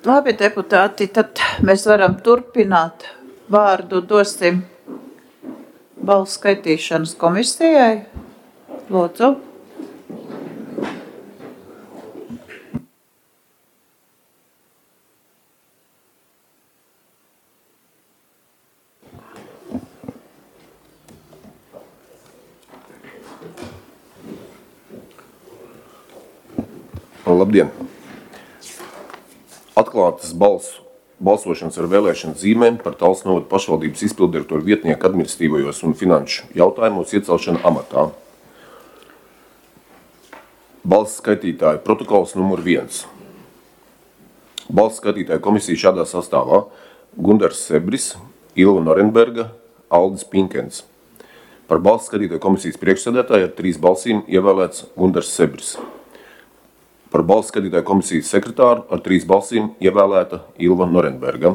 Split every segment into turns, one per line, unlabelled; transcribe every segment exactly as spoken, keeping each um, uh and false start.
Labi, deputāti, tad mēs varam turpināt. Vārdu dosim balsu skaitīšanas komisijai. Lūdzu.
Labdien! Atklātas balsu, balsošanas ar vēlēšanu zīmēm par Talsu novada pašvaldības izpilddirektoru vietnieku administratīvajos un finanšu jautājumos iecelšana amatā. Balsu skaitītāju protokols numur viens. Balsu skaitītāju komisija šādā sastāvā: Gundars Sebris, Ilva Norenberga, Aldis Pinkens. Par balsu skaitītāju komisijas priekšsēdētāju ar trīs balsīm ievēlēts Gundars Sebris. Par balsu skatītāju komisijas sekretāru ar trīs balsīm ievēlēta Ilva Norenberga.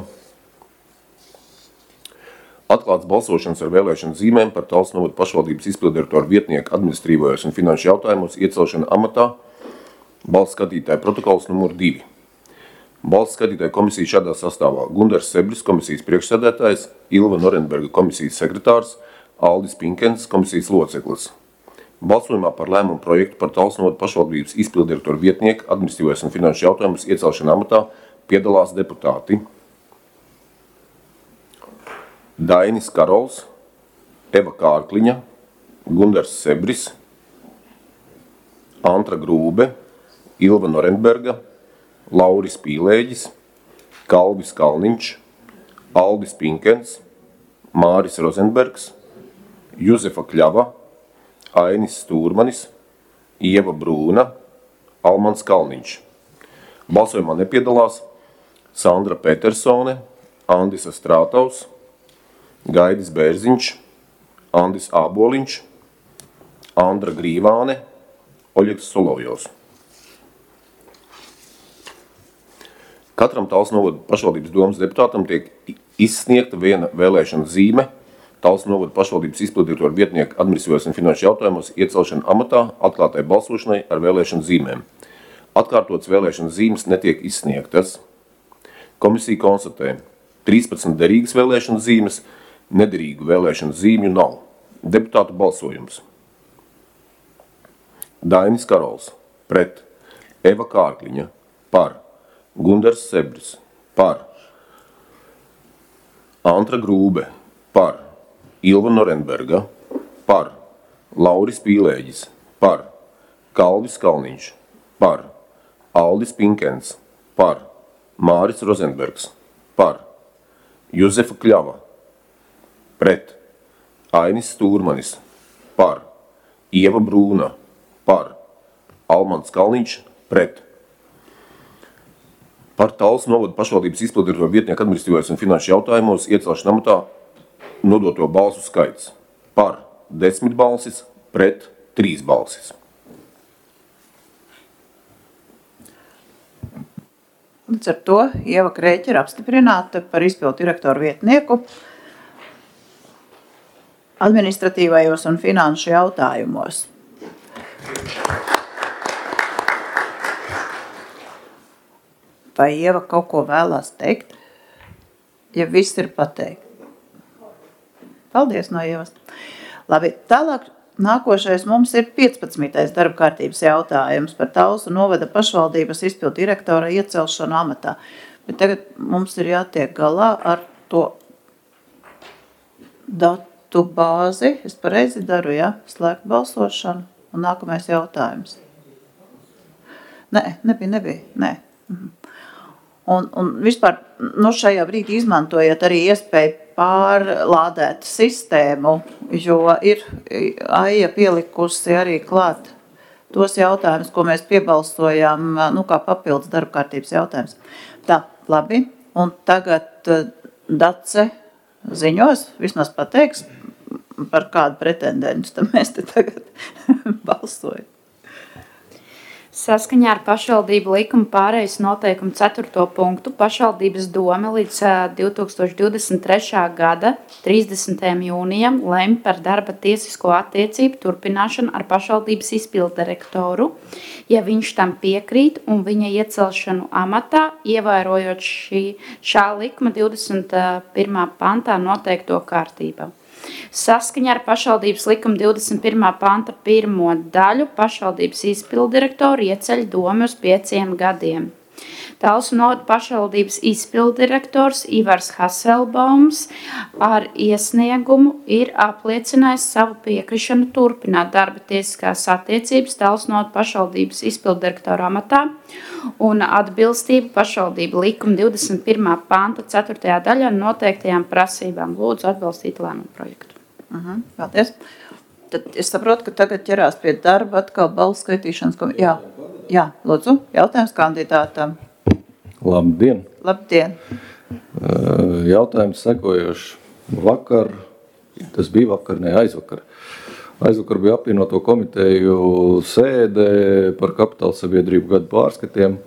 Atklāts balsošanas ar vēlēšanu zīmēm par Talsu novada pašvaldības izpilddirektoru vietnieku administratīvajos un finanšu jautājumos iecelšana amatā. Balsu skatītāju protokols numur divi. Balsu skatītāju komisija šādā sastāvā: Gundars Sebris, komisijas priekšsēdētājs, Ilva Norenberga, komisijas sekretārs, Aldis Pinkens, komisijas loceklis. Balsojumā par lēmumu projektu par Talsu novada pašvaldības izpilddirektoru vietnieku administratīvajos un finanšu jautājumus iecelšana amatā piedalās deputāti: Dainis Karols, Eva Kārkliņa, Gundars Sebris, Antra Grūbe, Ilva Norenberga, Lauris Pīlēģis, Kalvis Kalniņš, Aldis Pinkens, Māris Rozenbergs, Juzefa Kļava, Ainis Stūrmanis, Ieva Brūna, Almans Kalniņš. Balsojumā nepiedalās Sandra Petersone, Andis Strātaus, Gaidis Bērziņš, Andis Āboliņš, Andra Grīvāne, Oļegs Solovjovs. Katram Talsu novada pašvaldības domas deputātam tiek izsniegta viena vēlēšana zīme Talsu novada pašvaldības izpilddirektoru vietnieku administratīvajos un finanšu jautājumos iecelšana amatā atklātai balsošanai ar vēlēšanu zīmēm. Atkārtotas vēlēšana zīmes netiek izsniegtas. Komisija konstatē: trīspadsmit derīgas vēlēšana zīmes, nederīgu vēlēšana zīmju nav. Deputātu balsojums: Dainis Karols pret, Eva Kārkliņa par, Gundars Sebris par, Antra Grūbe par, Ilva Norenberga par, Lauris Pīlēģis par, Kalvis Kalniņš par, Aldis Pinkens par, Māris Rozenbergs par, Juzefa Kļava pret, Ainis Stūrmanis par, Ieva Brūna par, Almans Kalniņš pret. Par Talsu novada pašvaldības izpilddirektoru vietnieku administratīvajos un finanšu jautājumos iecelšana amatā nodoto balsu skaits: par desmit balsis, pret trīs balsis.
Līdz ar to Ieva Krēķa ir apstiprināta par izpilddirektoru vietnieku administratīvajos un finanšu jautājumos. Vai Ieva kaut ko vēlās teikt? Ja viss ir pateikt. Paldies no Ievas. Labi, tālāk nākošais mums ir piecpadsmitais darba kārtības jautājums par Talsu novada pašvaldības izpilddirektora iecelšanu amatā. Bet tagad mums ir jātiek galā ar to datu bāzi. Es pareizi daru, ja? Slēgt balsošanu. Un nākamais jautājums. Nē, nebija, nebija, nē. Un, un vispār nu šajā brīdī izmantojot arī iespēju pārlādēt sistēmu, jo ir Aija pielikusi arī klāt tos jautājumus, ko mēs piebalsojām, nu kā papildus darba kārtības jautājums. Tā, labi, un tagad Dace ziņos, vismaz pateiks, par kādu pretendentu, tad mēs te tagad balsojam.
Saskaņā ar pašvaldību likuma pārejas noteikumu ceturto punktu pašvaldības dome līdz divi tūkstoši divdesmit trešā gada trīsdesmitajam jūnijam lemj par darba tiesisko attiecību turpināšanu ar pašvaldības izpilddirektoru, ja viņš tam piekrīt un viņa iecelšanu amatā, ievērojot šī, šā likuma divdesmit pirmā pantā noteikto kārtību. Saskaņā ar pašvaldības likuma divdesmit pirmā panta pirmo daļu pašvaldības izpilddirektoru ieceļ domi uz pieciem gadiem. Talsu novada pašvaldības izpilddirektors Ivars Haselbaums ar iesniegumu ir apliecinājis savu piekrišanu turpināt darba tiesiskās attiecības Talsu novada pašvaldības izpilddirektora amatā un atbilstību pašvaldību likuma divdesmit pirmā panta ceturtajā daļā noteiktajām prasībām. Lūdzu atbalstīt lēmumu projektu.
Uh-huh, paldies. Tad es saprotu, ka tagad ķerās pie darba atkal balsu skaitīšanas. Kom... Jā, jā, lūdzu, jautājums kandidātam.
Labdien!
Labdien!
Jautājums sekojošs. Vakar, tas bija vakar, ne aizvakar. Aizvakar bija apvienoto komiteju sēde par kapitāla sabiedrību gadu pārskatiem.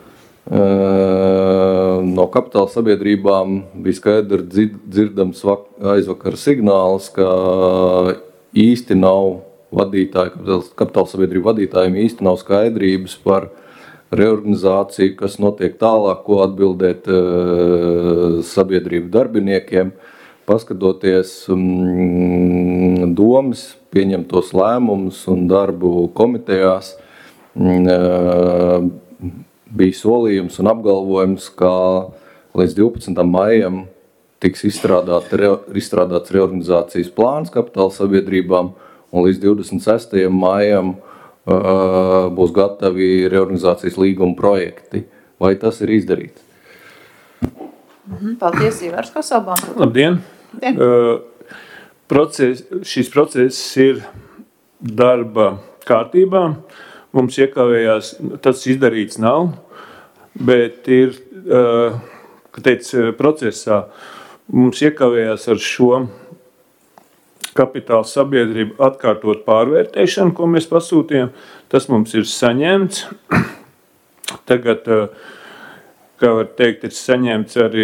No kapitāla sabiedrībām bija skaidri dzirdams aizvakar signāls, ka īsti nav vadītāji, kapitāla sabiedrību vadītājiem īsti nav skaidrības par reorganizāciju, kas notiek tālāk, ko atbildēt uh, sabiedrību darbiniekiem, paskatoties um, domas, pieņemtos lēmumus un darbu komitejās, uh, bija solījums un apgalvojums, ka līdz divpadsmitajam maijam tiks izstrādāt, re, izstrādāts reorganizācijas plāns kapitāla sabiedrībām un līdz divdesmit sestajam maijam Uh, būs gatavi reorganizācijas līguma projekti. Vai tas ir izdarīts?
Mm-hmm. Paldies, Ivars Haselbaums.
Labdien!
Labdien.
Uh, proces, šis process ir darba kārtībā. Mums iekavējās, tas izdarīts nav, bet ir, uh, kā teic, procesā mums iekavējās ar šo kapitāla sabiedrību atkārtot pārvērtēšanu, ko mēs pasūtījām. Tas mums ir saņemts. Tagad, kā var teikt, ir saņemts arī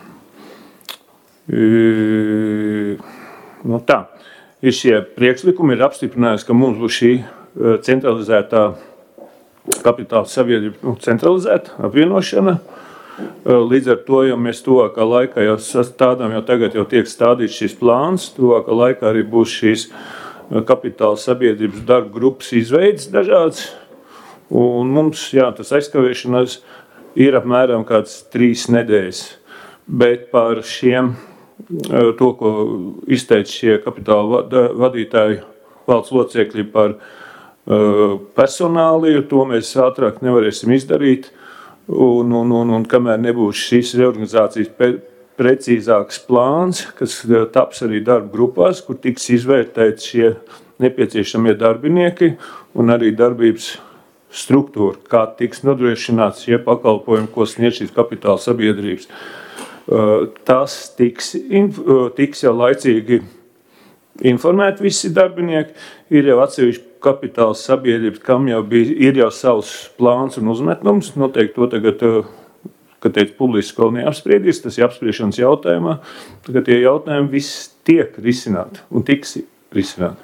nu tā, ir šie priekšlikumi, ir apstiprinājusi, ka mums būs šī centralizētā kapitāla sabiedrība, nu, centralizēta apvienošana. Līdz ar to, ja mēs tuvākā laikā jau stādām, jau tagad jau tiek stādīts šis plāns, tuvākā laikā arī būs šīs kapitāla sabiedrības darba grupas izveids dažāds. Un mums, jā, tas aizkavēšanās ir apmēram kāds trīs nedēļas. Bet par šiem, to, ko izteica šie kapitāla vadītāji valdes locekļi par personāliju, to mēs ātrāk nevarēsim izdarīt. Un, un, un, un kamēr nebūs šīs reorganizācijas precīzāks plāns, kas taps arī darba grupās, kur tiks izvērtēt šie nepieciešamie darbinieki un arī darbības struktūra, kā tiks nodrošināts šie pakalpojumi, ko sniedz šīs kapitāla sabiedrības. Tas tiks, tiks jau laicīgi informēt visi darbinieki, ir jau atsevišķi kapitāla sabiedrības, kam jau bija, ir jau savs plāns un uzmetnums. Noteikti to tagad, kad teicu, publiski vēl neapspriedīs, tas ir apspriešanas jautājumā. Tagad tie jautājumi viss tiek risināti un tiks risināti.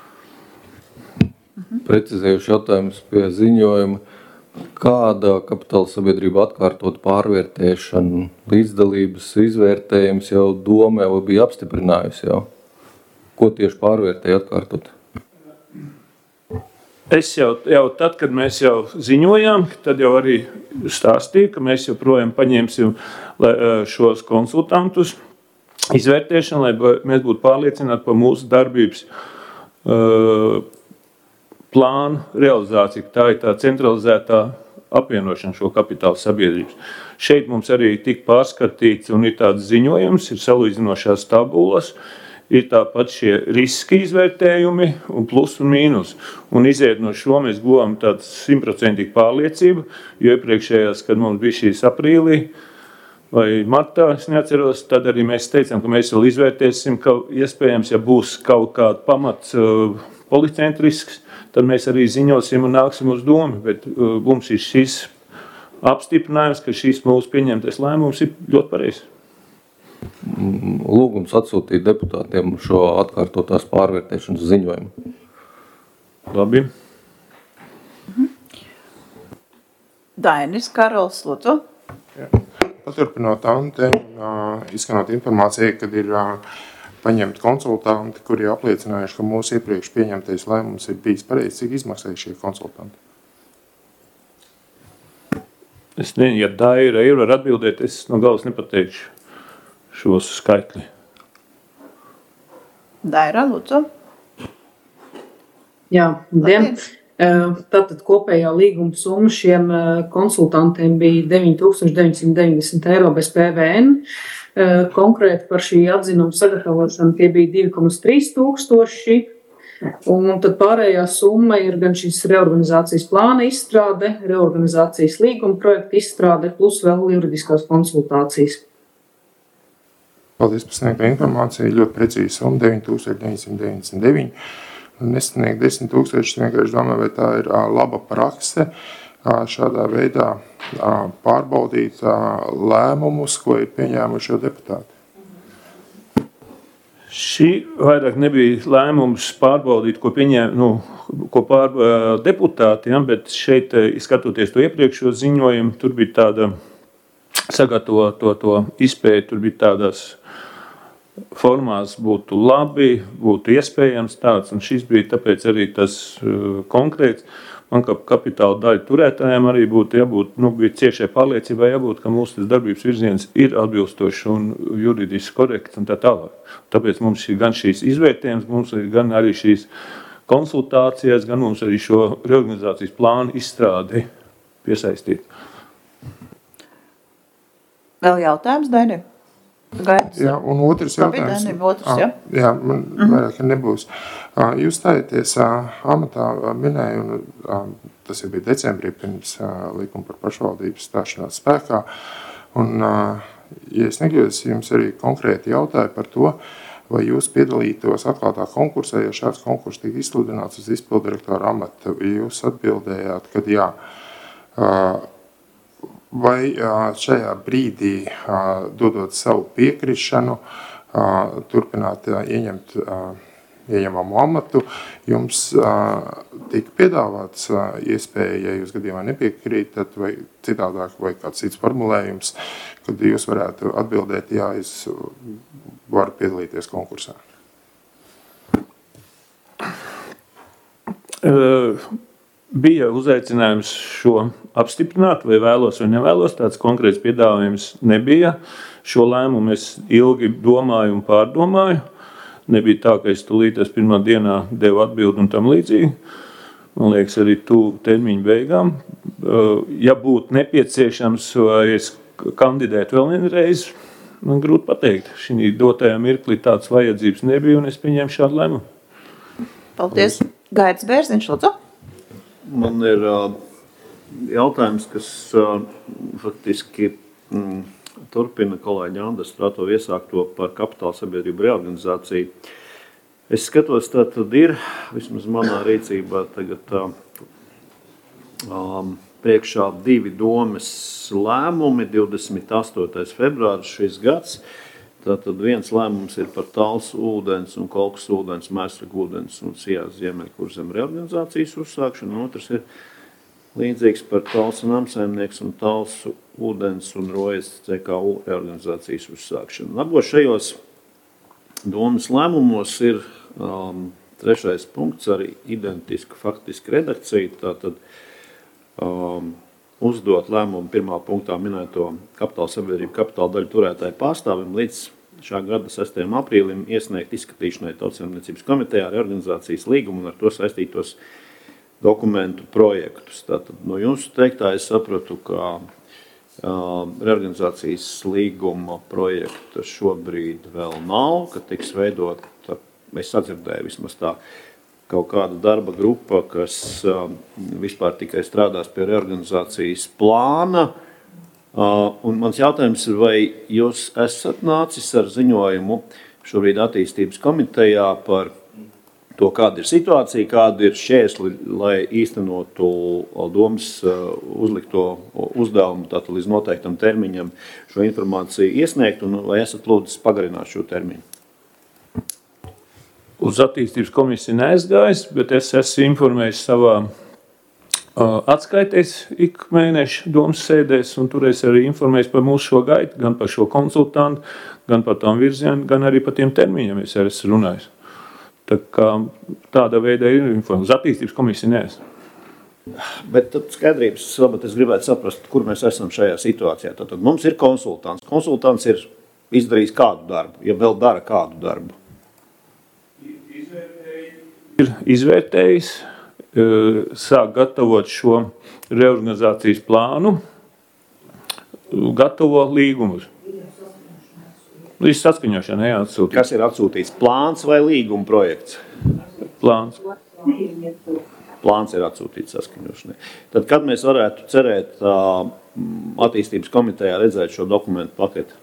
Precizējuši jautājums pie ziņojuma. Kāda kapitāla sabiedrība atkārtot pārvērtēšanu, līdzdalības izvērtējums jau doma jau bija apstiprinājusi jau? Ko tieši pārvērtēja atkārtot?
Es jau, jau tad, kad mēs jau ziņojām, tad jau arī stāstīju, ka mēs joprojām paņemsim šos konsultantus izvērtēšanu, lai mēs būtu pārliecināti par mūsu darbības uh, plānu realizāciju. Tā ir tā centralizētā apvienošana šo kapitāla sabiedrības. Šeit mums arī tika pārskatīts un ir tāds ziņojums, ir salīdzinošās tabulas, ir tāpat šie riski izvērtējumi un plus un mīnus. Un iziet no šo mēs guvām tādu simtprocentīgu pārliecību, jo iepriekšējās, kad mums bija šīs aprīlī vai martā, es neatceros, tad arī mēs teicām, ka mēs vēl izvērtēsim, ka iespējams, ja būs kaut kāda pamats policentrisks, tad mēs arī ziņosim un nāksim uz domu, bet uh, mums ir šis apstiprinājums, ka šis mūsu pieņemtais lēmums ir ļoti pareizs.
Lūgums atsūtīt deputātiem šo atkārtotās pārvērtēšanas ziņojumu.
Labi.
Dainis Karols, lūdzu.
Jā. Paturpinot Ante, uh, izskanot informāciju, kad ir uh, paņemti konsultanti, kuri apliecinājuši, ka mūsu iepriekš pieņemtais lēmums ir bijis pareizi, cik izmaksāja šie konsultanti?
Es nezinu, ja Daira ir var atbildēt, es no galvas nepateikšu šos skaitļi.
Daira, lūdzu.
Jā, dien. Tātad kopējā līguma summa šiem konsultantiem bija deviņi tūkstoši deviņi simti deviņdesmit eiro bez P V N. Konkrēti par šī atzinuma sagatavošanu tie bija divi komats trīs tūkstoši. Un tad pārējā summa ir gan šis reorganizācijas plāna izstrāde, reorganizācijas līguma projekta izstrāde, plus vēl juridiskās konsultācijas.
Paldies par sniegto informāciju. Ļoti precīzi summa deviņi tūkstoši deviņi simti deviņdesmit deviņi. Nesniegt desmit tūkstoši, vienkārši domāju, vai tā ir laba prakse šādā veidā pārbaudīt lēmumus, ko ir pieņēmuši deputāti.
Šī vairāk nebija lēmums pārbaudīt, ko pieņēma, nu, ko pār deputāti, ja, bet šeit, skatoties to iepriekšo ziņojumu, tur bija tāda sagatavo to, to izpēju, tur bija tādas formās būtu labi, būtu iespējams tāds, un šis bija tāpēc arī tas uh, konkrēts. Man kā kapitāla daļu turētājiem arī būtu jābūt, nu, bija ciešai pārliecībai jābūt, ka mūsu tas darbības virziens ir atbilstošs un juridiski korekts un tā tālāk. Tāpēc mums ir gan šīs izvērtējums, mums ir gan arī šīs konsultācijas, gan mums arī šo reorganizācijas plānu izstrādi piesaistīt.
Vēl jautājums, Daini? Gaidz.
Jā, un otrs jautājums.
Daini, otrs, jā.
Jā, man vairāk nebūs. Jūs stājieties amatā, minēju, un tas jau bija decembrī pirms likuma par pašvaldības stāšanās spēkā. Un, ja es nekļūdos, jums arī konkrēti jautāju par to, vai jūs piedalītos atklātā konkursā, ja šāds konkurss tika izsludināts uz izpildirektora amata. Jūs atbildējāt, kad jā. Vai šajā brīdī, dodot savu piekrišanu, turpināt ieņemt ieņemamu amatu, jums tika piedāvāts iespēja, ja jūs gadījumā nepiekrītat, vai citādāk, vai kāds cits formulējums, kad jūs varētu atbildēt, jā, es varu piedalīties konkursā?
Uh. Bija uzaicinājums šo apstiprināt, vai vēlos vai nevēlos, tāds konkrēts piedāvājums nebija. Šo lēmumu es ilgi domāju un pārdomāju. Nebija tā, ka es tūlītās pirmā dienā devu atbildi un tam līdzīgi. Man liekas, arī tuvu termiņu beigām. Ja būtu nepieciešams, vai es kandidētu vēl vienreiz, man grūti pateikt. Šī dotajā mirklī tāds vajadzības nebija, un es pieņēmu šādu lēmumu.
Paldies. Gaidz Bērziņš, lūdzu.
Man ir uh, jautājums, kas uh, faktiski mm, turpina kolēģi Andra Strato iesākto par kapitāla sabiedrību reorganizāciju. Es skatos, tā tad ir, vismaz manā rīcībā, tagad uh, um, priekšā divi domes lēmumi, divdesmit astotais februāris šis gads. Tātad viens lēmums ir par Talsu ūdens un Kolkas ūdens, Mēsragu ūdens un Sijās Ziemeļkurzem reorganizācijas uzsākšanu. Otrs ir līdzīgs par Talsu namsaimnieks un Talsu ūdens un Rojas C K U reorganizācijas uzsākšanu. Abos šajos domas lēmumos ir um, trešais punkts, arī identiska faktiska redakcija. Tātad um, uzdot lēmumu pirmā punktā minēto kapitāla sabiedrību kapitāla daļu turētāju pārstāvim līdz šā gada sestajam aprīlim iesniegt izskatīšanai Tautsaimniecības komitejā reorganizācijas līgumu un ar to saistītos dokumentu projektus. Tātad no jūsu teiktā es sapratu, ka uh, reorganizācijas līguma projekta šobrīd vēl nav, ka tiks veidot, es sadzirdēju vismaz tā, kaut kāda darba grupa, kas uh, vispār tikai strādās pie reorganizācijas plāna. Uh, un mans jautājums ir, vai jūs esat nācis ar ziņojumu šobrīd attīstības komitejā par to, kāda ir situācija, kāda ir šķērsli, lai īstenotu domas uzlikto uzdevumu, tātad līdz noteiktam termiņam šo informāciju iesniegt, un vai esat lūdzu pagarināt šo termiņu?
Uz attīstības komisiju neaizgājis, bet es esmu informējis savā atskaitēs ik mēnešu domas sēdēs, un tur es arī informējis par mūsu šo gaitu, gan par šo konsultantu, gan par tām virzienu, gan arī par tiem termiņiem es arī esmu runājis. Tā kā tāda veida ir informācija. Uz attīstības komisiju neesmu.
Bet tad skaidrības, labāk es gribētu saprast, kur mēs esam šajā situācijā. Tad mums ir konsultants. Konsultants ir izdarījis kādu darbu, ja vēl dara kādu darbu.
Ir izvērtējis, sāk gatavot šo reorganizācijas plānu, gatavo līgumus. Līdz saskaņošanai jāatsūtīt.
Kas ir atsūtīts? Plāns vai līguma projekts?
Plāns.
Plāns ir atsūtīts saskaņošanai. Tad, kad mēs varētu cerēt attīstības komitejā redzēt šo dokumentu paketi?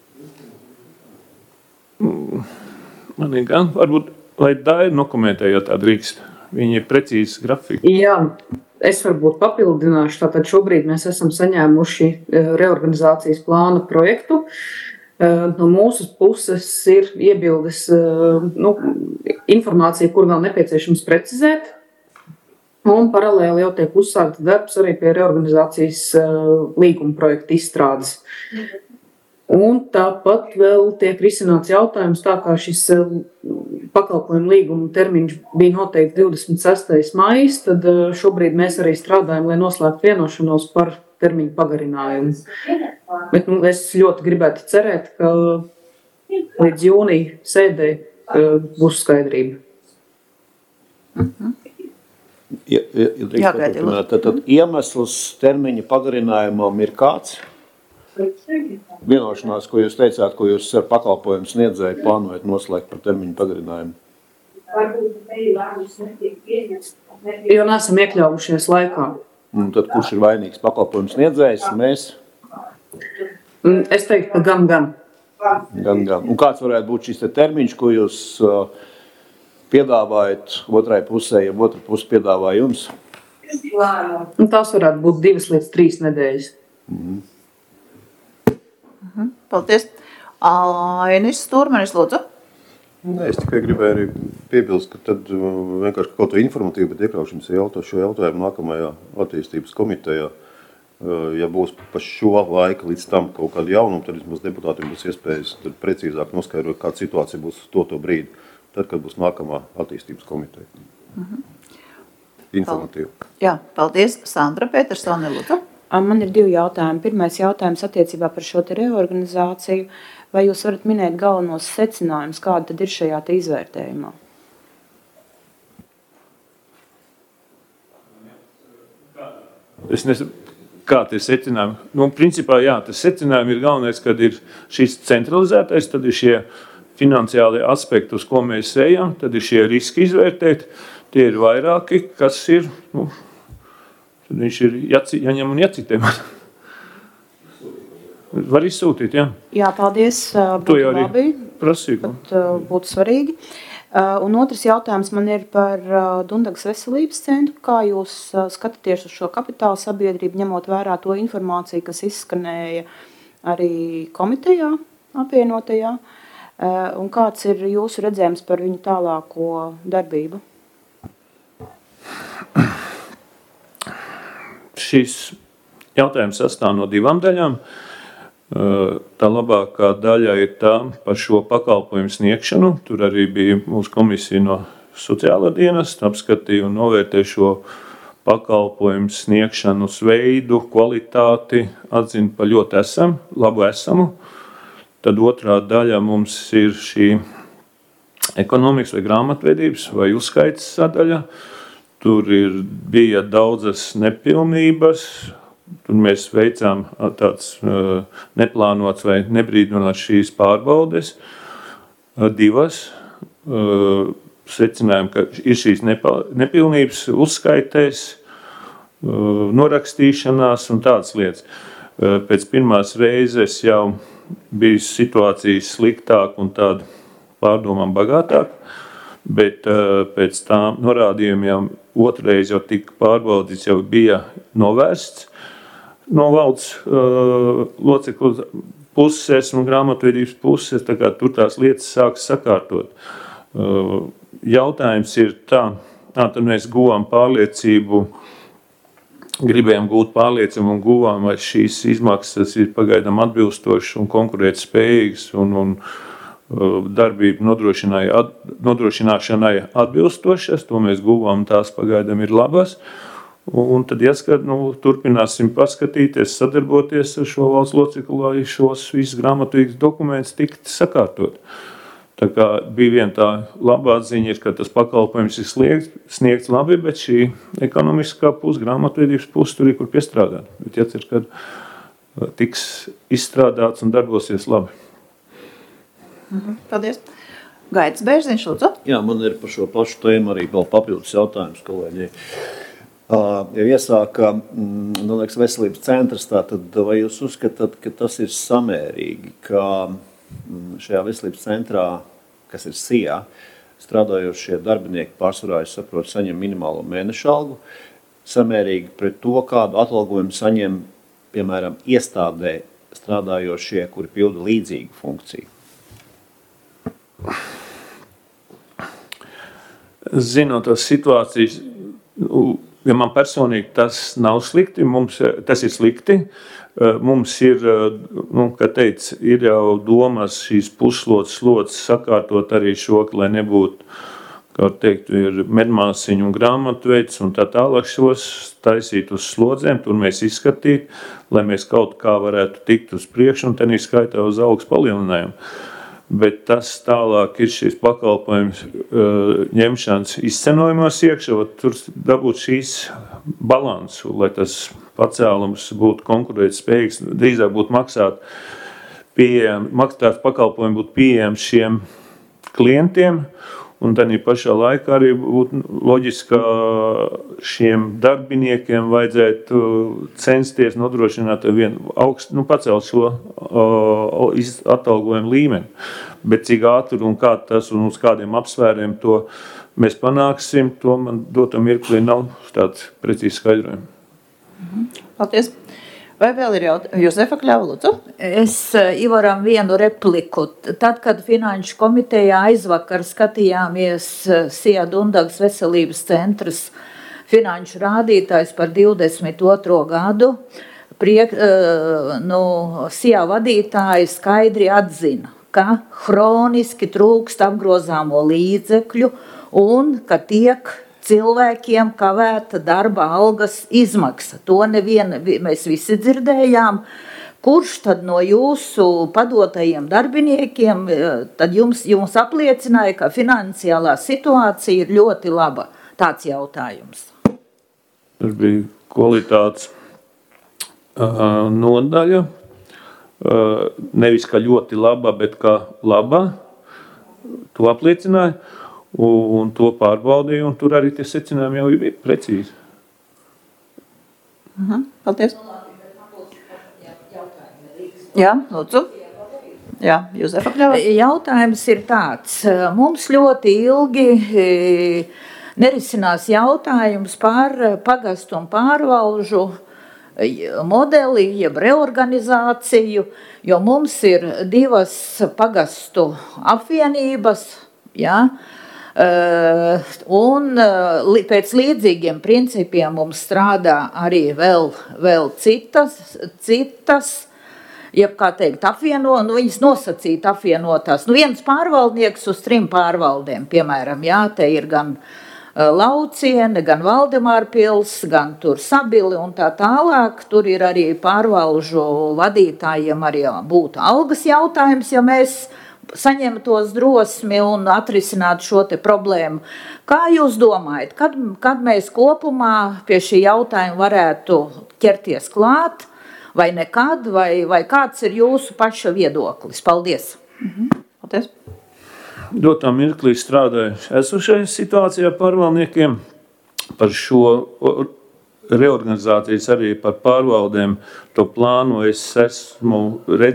Man ir gan, varbūt, lai Daira dokumentē, jo tā drīkst. Viņi ir precīzi grafiki.
Jā, es varbūt papildināšu. Tātad šobrīd mēs esam saņēmuši reorganizācijas plāna projektu. No mūsu puses ir iebildes, nu, informācija, kur vēl nepieciešams precizēt. Un paralēli jau tiek uzsākts darbs arī pie reorganizācijas līguma projekta izstrādes. Un tāpat vēl tiek risināts jautājums, tā kā šis pakalpojumu līguma termiņš bija noteikti divdesmit sestais maijs, tad šobrīd mēs arī strādājam, lai noslēgtu vienošanos par termiņu pagarinājumu. Bet nu, es ļoti gribētu cerēt, ka līdz jūnija sēdē būs skaidrība.
Mhm. Ja, ja, ja tad, tad iemesls termiņa pagarinājumam ir kāds? Vienošanās, ko jūs teicāt, ko jūs ar pakalpojumu sniedzēju plānojat noslēgt par termiņu pagarinājumu?
Jo neesam iekļaujušies laikā.
Un tad kurš ir vainīgs? Pakalpojumu sniedzējs, mēs?
Es teiktu, ka gan, gan.
Gan, gan. Un kāds varētu būt šis te termiņš, ko jūs uh, piedāvājat otrai pusē, ja otra puse piedāvā jums?
Un tās varētu būt divas līdz trīs nedēļas.
Mm-hmm.
Mhm. Paldies. Ainis Stūrmanis, lūdzu.
Nē, es tikai gribēju arī piebilst, ka tad vienkārši kaut ko informatīvu, bet iekļaušanas jautā, šo jautājumu nākamajā attīstības komitejā. Ja būs pa šo laiku līdz tam kaut kāda jaunuma, tad vismaz deputātiem būs iespējas precīzāk noskaidrot, kāda situācija būs to to brīdi, tad, kad būs nākamā attīstības komiteja. Mhm. Informatīva.
Jā, paldies. Sandra Petersone, lūdzu.
Man ir divi jautājumi. Pirmais jautājums attiecībā par šo te reorganizāciju. Vai jūs varat minēt galvenos secinājumus, kāda tad ir šajā te izvērtējumā?
Es nezinu, kā tie secinājumi. Nu, principā, jā, tas secinājumi ir galvenais, kad ir šis centralizētais, tad ir šie finansiālie aspekti, uz ko mēs ejam, tad ir šie riski izvērtēt. Tie ir vairāki, kas ir, nu, tad viņš ir jāci, jāņem un jācitē. Var izsūtīt, jā.
Jā, paldies.
To jau arī prasīju.
Bet būtu svarīgi. Un otrs jautājums man ir par Dundagas veselības centru. Kā jūs skatāties uz šo kapitāla sabiedrību, ņemot vērā to informāciju, kas izskanēja arī komitejā apvienotajā? Un kāds ir jūsu redzējums par viņu tālāko darbību?
Šis jautājums sastāv no divām daļām. Tā labākā daļa ir tā par šo pakalpojumu sniegšanu. Tur arī bija mūsu komisija no sociālā dienesta, apskatīja un novērtēja šo pakalpojumu sniegšanas veidu, kvalitāti, atzina par ļoti esamu, labu esamu. Tad otrā daļa mums ir šī ekonomikas vai grāmatvedības vai uzskaites sadaļa. Tur ir, bija daudzas nepilnības. Tur mēs veicām tāds uh, neplānots vai nebrīdināts šīs pārbaudes. Uh, divas uh, secinājām, ka ir šīs nepa, nepilnības uzskaitēs, uh, norakstīšanās un tādas lietas. Uh, pēc pirmās reizes jau bija situācijas sliktāk un tāda pārdomām bagātāk. bet pēc tām norādījumiem otrais jau tika pārbaudīts, jau bija novērsts no valdes loceklu puses un grāmatvedības puses, tā kā tur tās lietas sākas sakārtot. Jautājums ir tā, tā tad mēs guvām pārliecību, gribējām gūt pārliecību un guvām, vai šīs izmaksas ir pagaidām atbilstošas un konkurēt spējīgas un, un darbību nodrošināšanai atbilstošas, to mēs guvām, tās pagaidām ir labas. Un tad jāskat, nu, turpināsim paskatīties, sadarboties ar šo valsts locekli, lai šos visus grāmatvedības dokumentus tikt sakārtot. Tā kā bija viena tā labā ziņa, ir, ka tas pakalpojums ir sniegts, sniegts labi, bet šī ekonomiskā puse, grāmatvedības puse tur ir kur piestrādāt. Bet jācer, kad tiks izstrādāts un darbosies labi.
Mhm, paldies. Gaidis Bērziņš, lūdzu.
Jā, man ir par šo pašu tēmu arī vēl papildus jautājums, kolēģi. Ja iesāka, nu, liekas, veselības centrs, tātad vai jūs uzskatāt, ka tas ir samērīgi, ka šajā veselības centrā, kas ir S I A, strādājošie darbinieki pārsvarā, es saprotu, saņem minimālo mēnešu algu, samērīgi pret to, kādu atalgojumu saņem, piemēram, iestādē strādājošie, kuri pilda līdzīgu funkciju?
Zinot tās situācijas, ja man personīgi tas nav slikti, mums, tas ir slikti. Mums ir, nu, kā teica, ir jau domas šīs puslodes slodzes sakārtot arī šo, lai nebūtu, kā teikt, ir medmāsiņu un grāmatveids un tā tālāk šos taisīt uz slodzēm, tur mēs izskatīt, lai mēs kaut kā varētu tikt uz priekšu un tenī skaitā uz algas palielinājumu. Bet tas tālāk ir šīs pakalpojums ņemšanas izcenojumos iekšā, tur dabūt šīs balansu, lai tas pacēlums būtu konkurētspējīgs, drīzāk būtu maksāt pieejam, maksāt pakalpojumi būtu pieejami šiem klientiem, un tad pašā laikā arī būtu loģiski, ka šiem darbiniekiem vajadzētu censties nodrošināt vienu augstu, nu, pacelt šo o, atalgojumu līmeni. Bet cik ātri un kā tas un uz kādiem apsvēriem to mēs panāksim, to man dotam mirklī nav tāds precīzi skaidrojumi.
Paldies. Vai vēl ir jautājums? Jozefa Kļava, lūdzu.
Es Ivaram vienu repliku. Tad, kad Finanšu komitejā aizvakar skatījāmies S I A Dundagas veselības centras finanšu rādītājs par divdesmit otro gadu, priek, nu, S I A vadītāji skaidri atzina, ka hroniski trūkst apgrozāmo līdzekļu un ka tiek cilvēkiem kavēta darba algas izmaksa. To nevien, mēs visi dzirdējām. Kurš tad no jūsu padotajiem darbiniekiem tad jums, jums apliecināja, ka finansiālā situācija ir ļoti laba? Tāds jautājums.
Tas bija kvalitātes uh, nodaļa. Uh, nevis kā ļoti laba, bet kā laba. To apliecināja. Un to pārbaudīju, un tur arī tie secinājumi jau ir precīzi.
Uh-huh. Paldies. Jā, lūdzu. Jā, Jozefa Kļava.
Jautājums ir tāds. Mums ļoti ilgi nerisinās jautājums par pagastu un pārvalžu modeli, jeb reorganizāciju, jo mums ir divas pagastu apvienības, jā, Uh, un uh, pēc līdzīgiem principiem mums strādā arī vēl, vēl citas, citas, jeb kā teikt, apvieno, nu, viņas nosacīt apvienotās. Nu, viens pārvaldnieks uz trim pārvaldēm, piemēram, jā, te ir gan uh, Lauciene, gan Valdemārpils, gan tur Sabili un tā tālāk. Tur ir arī pārvalžu vadītājiem arī būtu algas jautājums, ja mēs saņemtos drosmi un atrisināt šo te problēmu. Kā jūs domājat, kad, kad mēs kopumā pie šī jautājuma varētu ķerties klāt, vai nekad, vai, vai kāds ir jūsu paša viedoklis? Paldies!
Mhm. Paldies!
Dotā mirklī strādāju esošajā situācijā pārvaldniekiem par šo reorganizācijas arī par pārvaldēm. To plānu es esmu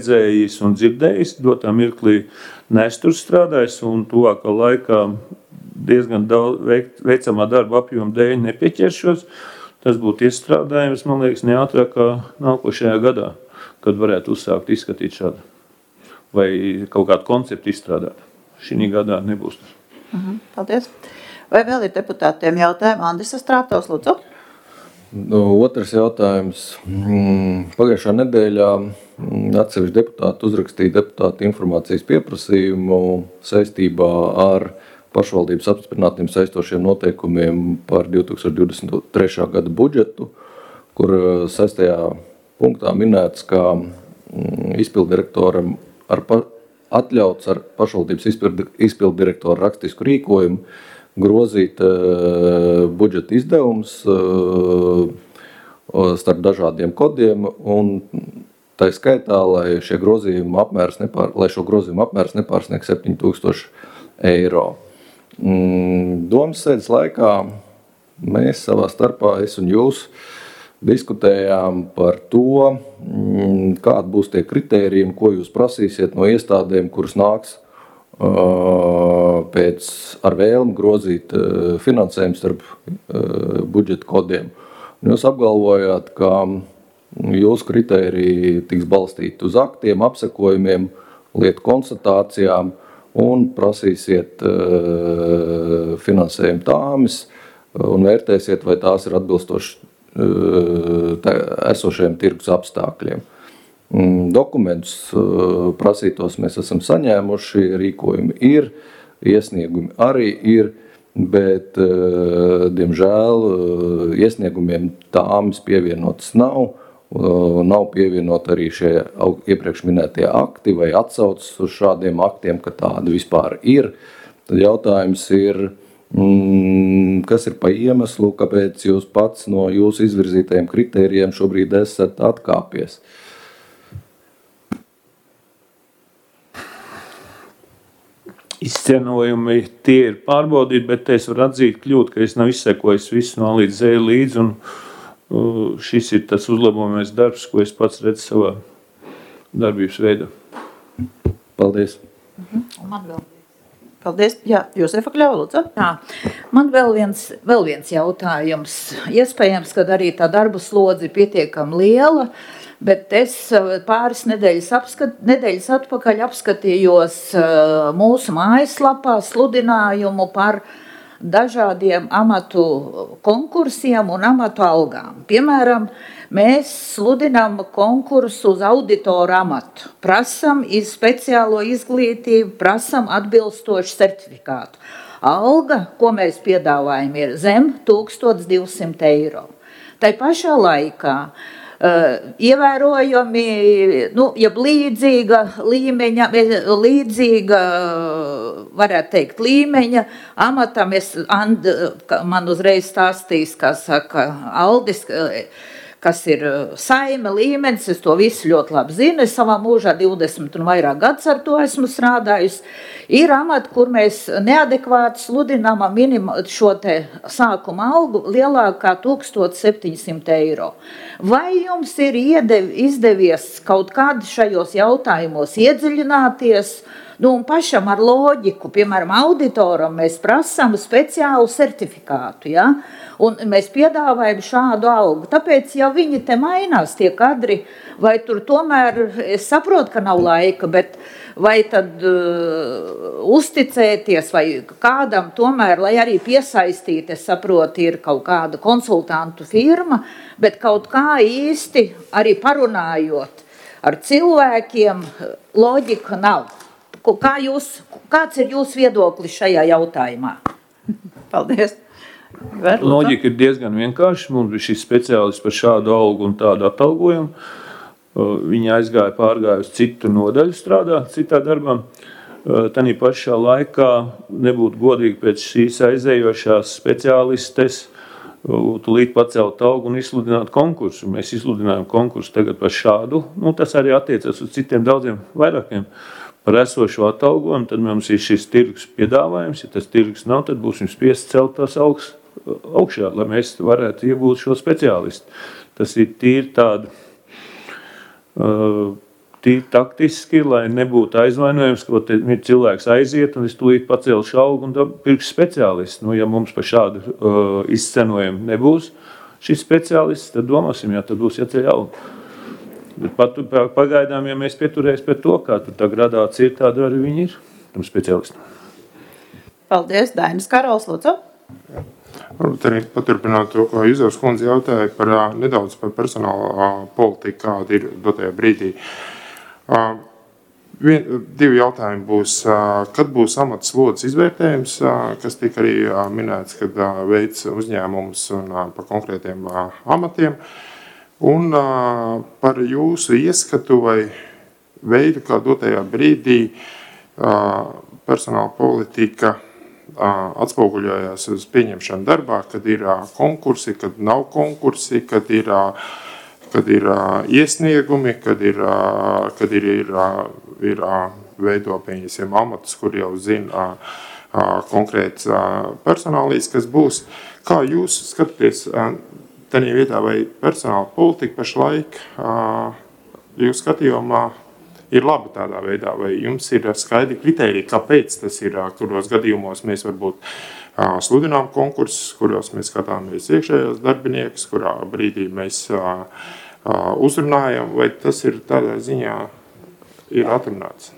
redzējis un dzirdējis. Dotā mirklī neesmu tur strādājis un tuvākā laikā diezgan daudz veikt, veicamā darba apjoma dēļ nepieķeršos. Tas būtu iestrādājums, man liekas, neātrāk kā nākošajā gadā, kad varētu uzsākt izskatīt šādu vai kaut kādu konceptu izstrādāt. Šī gadā nebūs tas.
Mhm, paldies. Vai vēl ir deputātiem jautājumi? Andis Astrātovs, lūdzu.
Otrs jautājums. Pagājušā nedēļā atsevišķi deputāti uzrakstīja deputātu informācijas pieprasījumu saistībā ar pašvaldības apstiprinātiem saistošiem noteikumiem par divi tūkstoši divdesmit trešā gada budžetu, kur sestajā punktā minēts, ka izpilddirektoram ar pa, atļauts ar pašvaldības izpilddirektoru rakstisku rīkojumu grozīt uh, budžeta izdevumus uh, starp dažādiem kodiem un tā skaitā, lai, šie grozījumi apmērs nepār, lai šo grozījumu apmērs nepārsniegtu septiņi tūkstoši eiro. Mm, domas sēdes laikā mēs savā starpā, es un jūs, diskutējām par to, mm, kādi būs tie kritēriji, ko jūs prasīsiet no iestādēm, kuras nāks pēc ar vēlmi grozīt finansējumu starp budžeta kodiem. Un jūs apgalvojāt, ka jūsu kritēriji tiks balstīti uz aktiem, apsekojumiem, lietu konstatācijām un prasīsiet finansējumu tāmis un vērtēsiet, vai tās ir atbilstoši esošajiem tirgus apstākļiem. Dokumentus prasītos mēs esam saņēmuši, rīkojumi ir, iesniegumi arī ir, bet, diemžēl, iesniegumiem tāmas pievienotas nav, nav pievienot arī šie iepriekš minētie akti vai atsaucas uz šādiem aktiem, ka tādi vispār ir. Tad jautājums ir, kas ir pa iemeslu, kāpēc jūs pats no jūsu izvirzītajiem kritērijiem šobrīd esat atkāpies?
Izcenojumi tie ir pārbaudīti, bet es varu atzīt kļūt, ka es nav izsekojis visu no līdz zēļ līdz, un uh, šis ir tas uzlabojumais darbs, ko es pats redzu savā darbības veidā.
Paldies.
Mhm. Man vēl.
Paldies. Jā, Josefa Kļava, lūdzu.
Jā, man vēl viens, vēl viens jautājums. Iespējams, ka arī tā darba slodze ir pietiekami liela, bet es pāris nedēļas, apskat, nedēļas atpakaļ apskatījos mūsu mājaslapā sludinājumu par dažādiem amatu konkursiem un amatu algām. Piemēram, mēs sludinām konkursu uz auditoru amatu, prasam iz speciālo izglītību, prasam atbilstošu certifikātu. Alga, ko mēs piedāvājam, ir zem tūkstoš divsimt eiro. Tai pašā laikā Uh, ievērojami, nu, ja līdzīga līmeņa, līdzīga, varētu teikt, līmeņa amatam, es, and, man uzreiz stāstīs, kā saka Aldis, kas ir saime līmenis, es to visu ļoti labi zinu, es savā mūžā divdesmit un vairāk gadus ar to esmu strādājusi. Ir amati, kur mēs neadekvāti sludinām minima šo te sākuma algu lielākā tūkstoš septiņsimt eiro. Vai jums ir iedev, izdevies kaut kādi šajos jautājumos iedziļināties? Nu, un pašam ar loģiku, piemēram, auditoram mēs prasām speciālu certifikātu, ja? Un mēs piedāvājam šādu algu. Tāpēc, ja viņi te mainās tie kadri, vai tur tomēr, es saprotu, ka nav laika, bet vai tad uh, uzticēties, vai kādam tomēr, lai arī piesaistīt, es saprotu, ir kaut kāda konsultantu firma, bet kaut kā īsti arī parunājot ar cilvēkiem, loģika nav. Kā jūs, kāds ir jūsu viedoklis šajā jautājumā?
Paldies. Ver,
Loģika ir diezgan vienkārši. Mums bija šis speciālists par šādu algu un tādu atalgojumu. Viņi aizgāja pārgāja uz citu nodaļu strādāt, citā darbā. Tanī pašā laikā nebūtu godīgi pēc šīs aizējošās speciālistes tūlīt pacelt algu un izsludināt konkursu. Mēs izsludinājām konkursu tagad par šādu. Nu, tas arī attiecas uz citiem daudziem vairākiem. Par esošo atalgojumu, tad mums ir šis tirgus piedāvājums. Ja tas tirgus nav, tad būsim spiest celt tās algas augšā, lai mēs varētu iegūt šo speciālistu. Tas ir tīri tāda uh, tīri taktiski, lai nebūtu aizvainojums, ka cilvēks aiziet un es tūlīt pacelšu algu un pirkšu speciālistu. Nu, ja mums par šādu uh, izcenojumu nebūs šis speciālists, tad domāsim, jā, tad būs jāceļ alga. Bet pat, pagaidām, ja mēs pieturēs pie to, kā tur tā gradācija ir, tāda arī viņi ir, tam speciālistam.
Paldies, Dainis Karols, lūdzu.
Varbūt arī paturpināt to, ko Izovs kundze jautāja par nedaudz par personāla politiku, kāda ir dotajā brīdī. Vien, divi jautājumi būs, kad būs amata slodzes izvērtējums, kas tika arī minēts, kad veids uzņēmums un par konkrētiem amatiem, un par jūsu ieskatu vai veidu, kā dotajā brīdī personāla politika atspoguļojās uz pieņemšanu darbā, kad ir konkursi, kad nav konkursi, kad ir, kad ir iesniegumi, kad ir, kad ir, ir, ir veido pieņemsim amatus, kur jau zina konkrēts personālīs, kas būs. Kā jūs skatāties tādā vietā, vai personāla politika pašlaik jūs skatījumā ir laba tādā veidā, vai jums ir skaidri kritēriji, kāpēc tas ir, kuros gadījumos mēs varbūt sludinām konkursus, kuros mēs skatāmies iekšējos darbiniekus, kurā brīdī mēs uzrunājam, vai tas ir tādā ziņā ir atrunāts?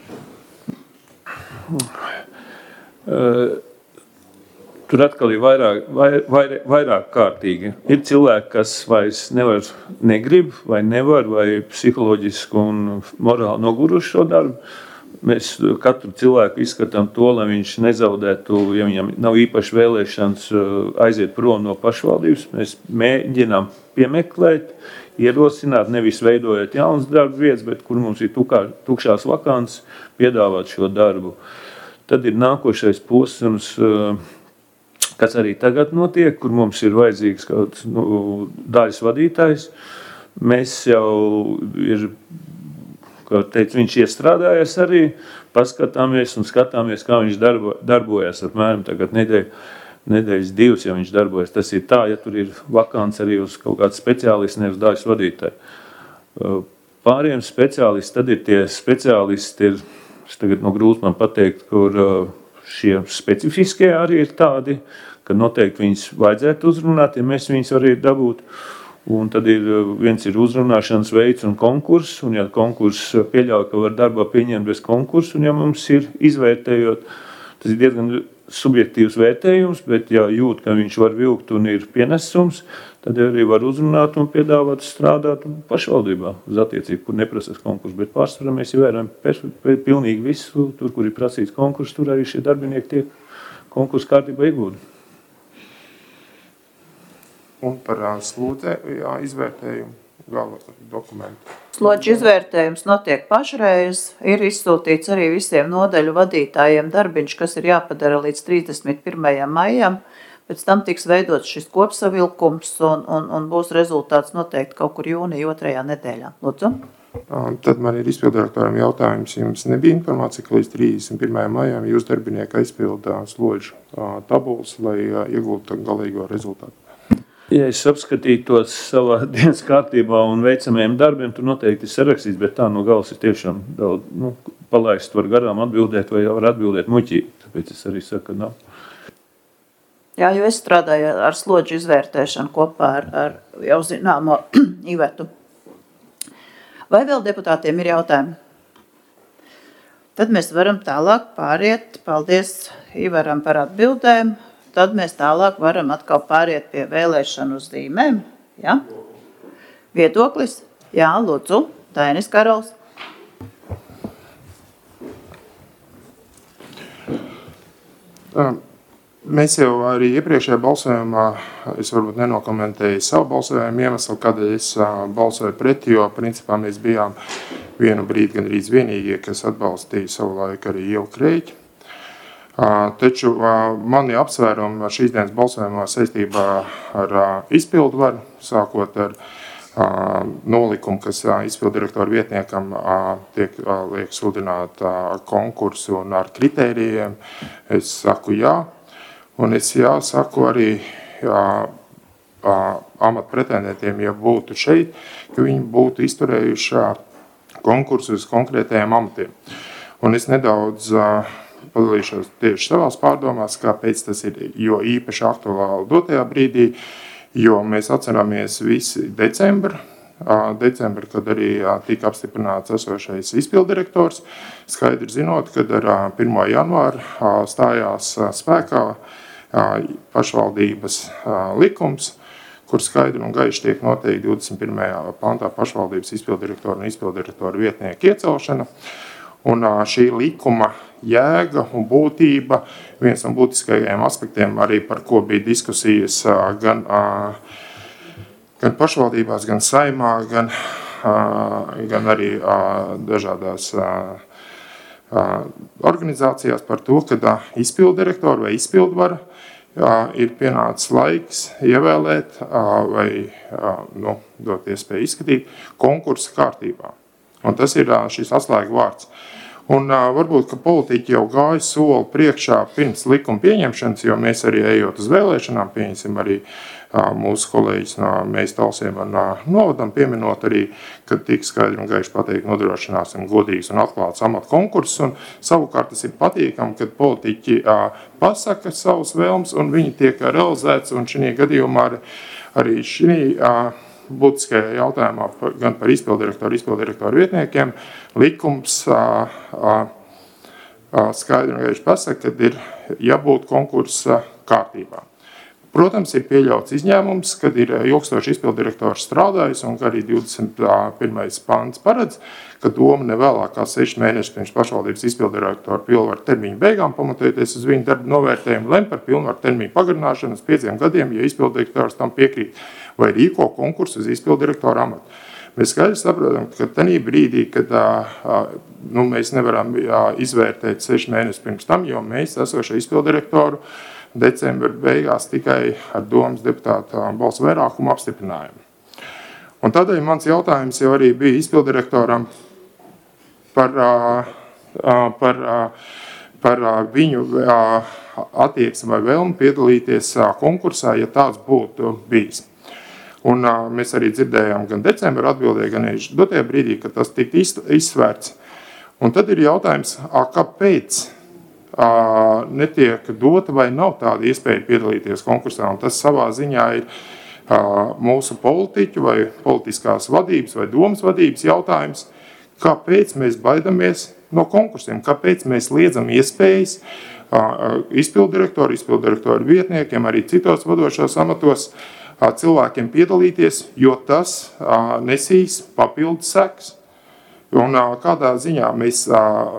Uh, tur atkal ir vairāk, vairāk, vairāk kārtīgi. Ir cilvēki, kas vairs nevar, negrib vai nevar, vai psiholoģiski un morāli noguruši šo darbu. Mēs katru cilvēku izskatām to, lai viņš nezaudētu, ja viņam nav īpaši vēlēšanas aiziet prom no pašvaldības. Mēs mēģinām piemeklēt, ierosināt, nevis veidojot jaunas darba vietas, bet kur mums ir tukā, tukšās vakants, piedāvāt šo darbu. Tad ir nākošais posms, kas arī tagad notiek, kur mums ir vajadzīgs kāds nu, daļas vadītājs. Mēs jau ir, kā teicu, viņš iestrādājas arī, paskatāmies un skatāmies, kā viņš darbo, darbojas apmēram tagad nedēļ, nedēļas divas, ja viņš darbojas. Tas ir tā, ja tur ir vakants arī uz kaut kāds speciālists, nevis daļas vadītāji. Pāriem speciālisti, tad ir tie speciālisti, ir, es tagad no grūti man pateikt, kur šie specifiskie arī ir tādi, ka noteikti viņus vajadzētu uzrunāt, ja mēs viņus varētu dabūt. Un tad ir viens ir uzrunāšanas veids un konkurss, un ja konkurss pieļauj, ka var darbā pieņemt bez konkursu, un ja mums ir izvērtējot, tas ir diezgan subjektīvs vērtējums, bet ja jūt, ka viņš var vilkt un ir pienesums, tad arī var uzrunāt un piedāvāt strādāt pašvaldībā uz attiecību, kur neprasās konkursu. Bet pārsvarā mēs ievērojam pilnīgi visu, tur, kur ir prasīts konkurss, tur arī šie darbinieki tiek konkursu kārtībā iegūti.
Un par slodze izvērtējumu gala dokumentu.
Slodžu izvērtējums notiek pašreiz, ir izsūtīts arī visiem nodaļu vadītājiem darbiņš, kas ir jāpadara līdz trīsdesmit pirmajam maijam. Pēc tam tiks veidots šis kopsavilkums un, un, un būs rezultāts noteikti kaut kur jūnija otrajā nedēļā. Lūdzu.
Tad man ir izpildirektoram jautājums. Jums nebija informācija, ka līdz trīsdesmit pirmajam maijam jūs darbinieki aizpildā slodžu tabulas, lai iegūtu galīgo rezultātu?
Ja es apskatītos savā dienas kārtībā un veicamajiem darbiem, tur noteikti ir sarakstīts, bet tā no galas ir tiešām daudz, nu, palaist var garām atbildēt vai var atbildēt muļķīgi. Tāpēc es arī saku, ka nav.
Jā, jo es strādāju ar slodžu izvērtēšanu kopā ar, ar jau zināmo Ivetu. Vai vēl deputātiem ir jautājumi? Tad mēs varam tālāk pāriet. Paldies Ivaram par atbildēm. Tad mēs tālāk varam atkal pāriet pie vēlēšanu zīmēm. Ja? Viedoklis? Jā, lūdzu, Dainis Karols.
Mēs jau arī iepriekšējā balsojumā, es varbūt nenokomentēju savu balsojumu iemeslu, kādēļ es balsoju pret, jo principā mēs bijām vienu brīdi gandrīz vienīgie, kas atbalstīja savu laiku arī Ievu Kreiķi. Taču mani apsvērumi šīs dienas balsojumā saistībā ar izpildu varu, sākot ar nolikumu, kas izpildirektora vietniekam tiek liek sludināt konkursu un ar kritērijiem, es saku jā. Un es jā, saku arī jā, amatpretendentiem, ja būtu šeit, ka viņi būtu izturējuši konkursu uz konkrētajiem amatiem. Un es nedaudz uh, padalīšos tieši savās pārdomās, kāpēc tas ir jo īpaši aktuāli dotajā brīdī, jo mēs atceramies visi decembra, decembra, kad arī tika apstiprināts esošais izpildirektors, skaidri zinot, kad ar pirmo janvāru stājās spēkā pašvaldības likums, kur skaidri un gaiši tiek noteikti divdesmit pirmajā pantā pašvaldības izpildirektora un izpildirektora vietnieku iecelšana. Un šī likuma jēga un būtība, viens no būtiskajiem aspektiem arī par ko bija diskusijas gan gan pašvaldībās, gan saimā, gan, gan arī dažādās organizācijās par to, ka izpildirektoru vai izpildvara ir pienācis laiks ievēlēt vai nu, dot iespēju izskatīt konkursa kārtībā. Un tas ir šis atslēgu vārds. Un uh, varbūt, ka politiķi jau gāja soli priekšā pirms likuma pieņemšanas, jo mēs arī ejot uz vēlēšanām, pieņemsim arī uh, mūsu kolēģis no Mēs Talsiem un uh, novadam pieminot arī, kad tik skaidri un gaiši pateikt nodrošināsim godīgs un atklāts amatu konkursus. Un savukārt tas ir patīkami, kad politiķi uh, pasaka savus vēlmes un viņi tiek realizēts. Un šī gadījumā arī, arī šī uh, būtiskajā jautājumā gan par izpildirektoru, izpildirektoru vietniekiem, likums a, a, a, skaidri un gaiši pasaka, kad ir jābūt konkursa kārtībā. Protams, ir pieļauts izņēmums, kad ir ilgstoši izpildirektors strādājis un arī divdesmit pirmais pants paredz, ka doma nevēlāk kā seši mēneši pirms pašvaldības izpildirektora pilnvaru termiņu beigām, pamatojoties uz viņu darba novērtējumu, lem par pilnvaru termiņu pagarināšanu uz pieciem gadiem, ja izpildirektors tam piekrīt, vai rīko konkursu uz izpildirektora amatu. Mēs skaidri saprotam, ka tajā brīdī, kad nu, mēs nevaram izvērtēt seši mēnešus pirms tam, jo mēs esošo izpildirektoru decembra beigās tikai ar domas deputātu balsu vairākumu apstiprinājām. Un tādēļ mans jautājums jau arī bija izpildirektoram par, par, par viņu attieksmi vai vēlmi piedalīties konkursā, ja tāds būtu bijis. Un uh, mēs arī dzirdējām gan decembra atbildē, gan arī dotajā brīdī, kad tas tika izsvērts. Un tad ir jautājums, a, kāpēc a, netiek dota vai nav tāda iespēja piedalīties konkursā. Un tas savā ziņā ir a, mūsu politiķu vai politiskās vadības vai domas vadības jautājums, kāpēc mēs baidamies no konkursiem, kāpēc mēs liedzam iespējas a, izpildirektoru, izpildirektoru vietniekiem, arī citos vadošos amatos, cilvēkiem piedalīties, jo tas a, nesīs papildus sekas. Un a, kādā ziņā mēs a,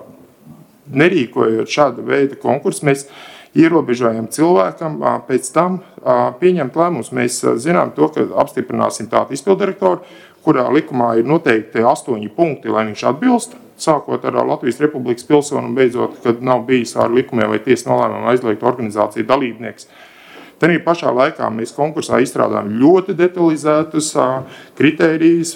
nerīkojot šāda veida konkursu, mēs ierobežojam cilvēkam a, pēc tam a, pieņemt lēmumus. Mēs a, zinām to, ka apstiprināsim tādu izpildirektoru, kurā likumā ir noteikti astoņi punkti, lai viņš atbilst, sākot ar Latvijas Republikas pilsonu un beidzot, kad nav bijis ar likumiem vai tiesas nolēmumu aizliegt organizāciju dalībnieks. Tanī pašā laikā mēs konkursā izstrādājam ļoti detalizētus kritērijus,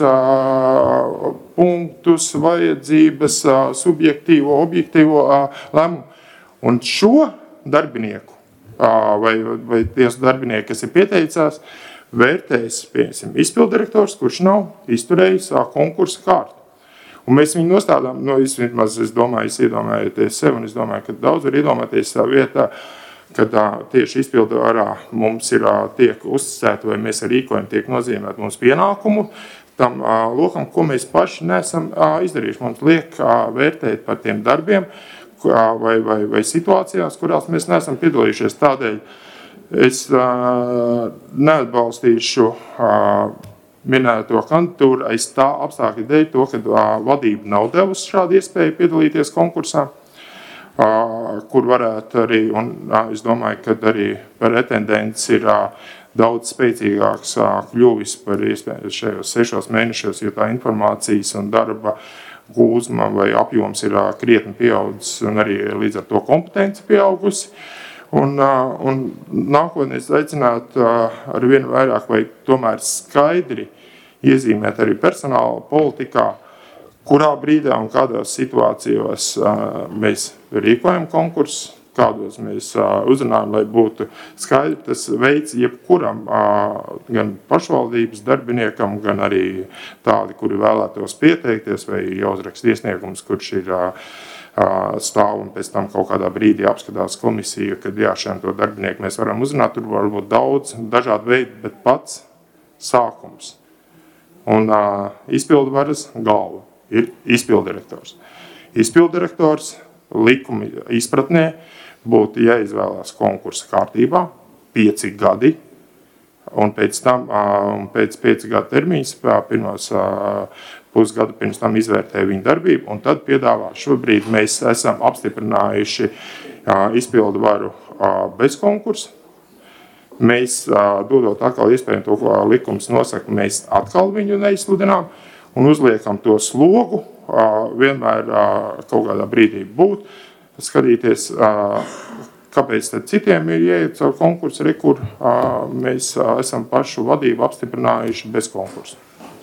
punktus, vajadzības, subjektīvo, objektīvo lēmumu. Un šo darbinieku vai, vai tiesu darbinieku, kas ir pieteicās, vērtēs, piemēram, izpildirektors, kurš nav izturējis konkursa kārtu. Un mēs viņu nostādām, no es, es domāju, es iedomājoties sev, un es domāju, ka daudz var iedomāties savā vietā, kad uh, tieši izpildvarā mums ir uh, tiek uzticēta vai mēs ar rīkojumu tiek nozīmēt mums pienākumu tam uh, lokam, ko mēs paši neesam uh, izdarījuši. Mums liek uh, vērtēt par tiem darbiem uh, vai, vai, vai situācijās, kurās mēs neesam piedalījušies. Tādēļ es uh, neatbalstīšu uh, minēto kandidatūru aiz tā apstākļa dēļ to, ka uh, vadība nav devusi šādu iespēju piedalīties konkursā. Uh, kur varētu arī, un uh, es domāju, ka arī pretendents ir uh, daudz spēcīgāks uh, kļuvis par iespēju šajos sešos mēnešos, jo tā informācijas un darba gūzma vai apjoms ir uh, krietni pieaudzis un arī līdz ar to kompetence pieaugusi. Un, uh, un nākotnē es aicinātu uh, ar vienu vairāk vai tomēr skaidri iezīmēt arī personāla politikā, kurā brīdā un kādās situācijās uh, mēs rīkojam konkursus, kādos mēs uzrunājam, lai būtu skaidri tas veids jebkuram, gan pašvaldības darbiniekam, gan arī tādi, kuri vēlētos pieteikties, vai jāuzraksta iesniegums, kurš ir stāv un pēc tam kaut kādā brīdī apskatās komisija, kad jā, šiem to darbinieku mēs varam uzrunāt, tur var būt daudz dažādu veidu, bet pats sākums. Un uh, izpildu varas galva ir izpildirektors. Izpildirektors likuma izpratnē būtu jāizvēlās konkursa kārtībā pieci gadi, un pēc tam, uh, pēc pieci gadu termiņas, pirmos uh, pusgadu pirms tam izvērtē viņu darbību, un tad piedāvā. Šobrīd mēs esam apstiprinājuši uh, izpildu varu uh, bez konkursa. Mēs, uh, dodot atkal iespējami to, ko likums nosaka, mēs atkal viņu neizsludinām un uzliekam to slogu, uh, vienmēr uh, kaut kādā brīdī būt, skatīties, uh, kāpēc tad citiem ir jāiet caur konkursu, re, kur uh, mēs uh, esam pašu vadību apstiprinājuši bez konkursa.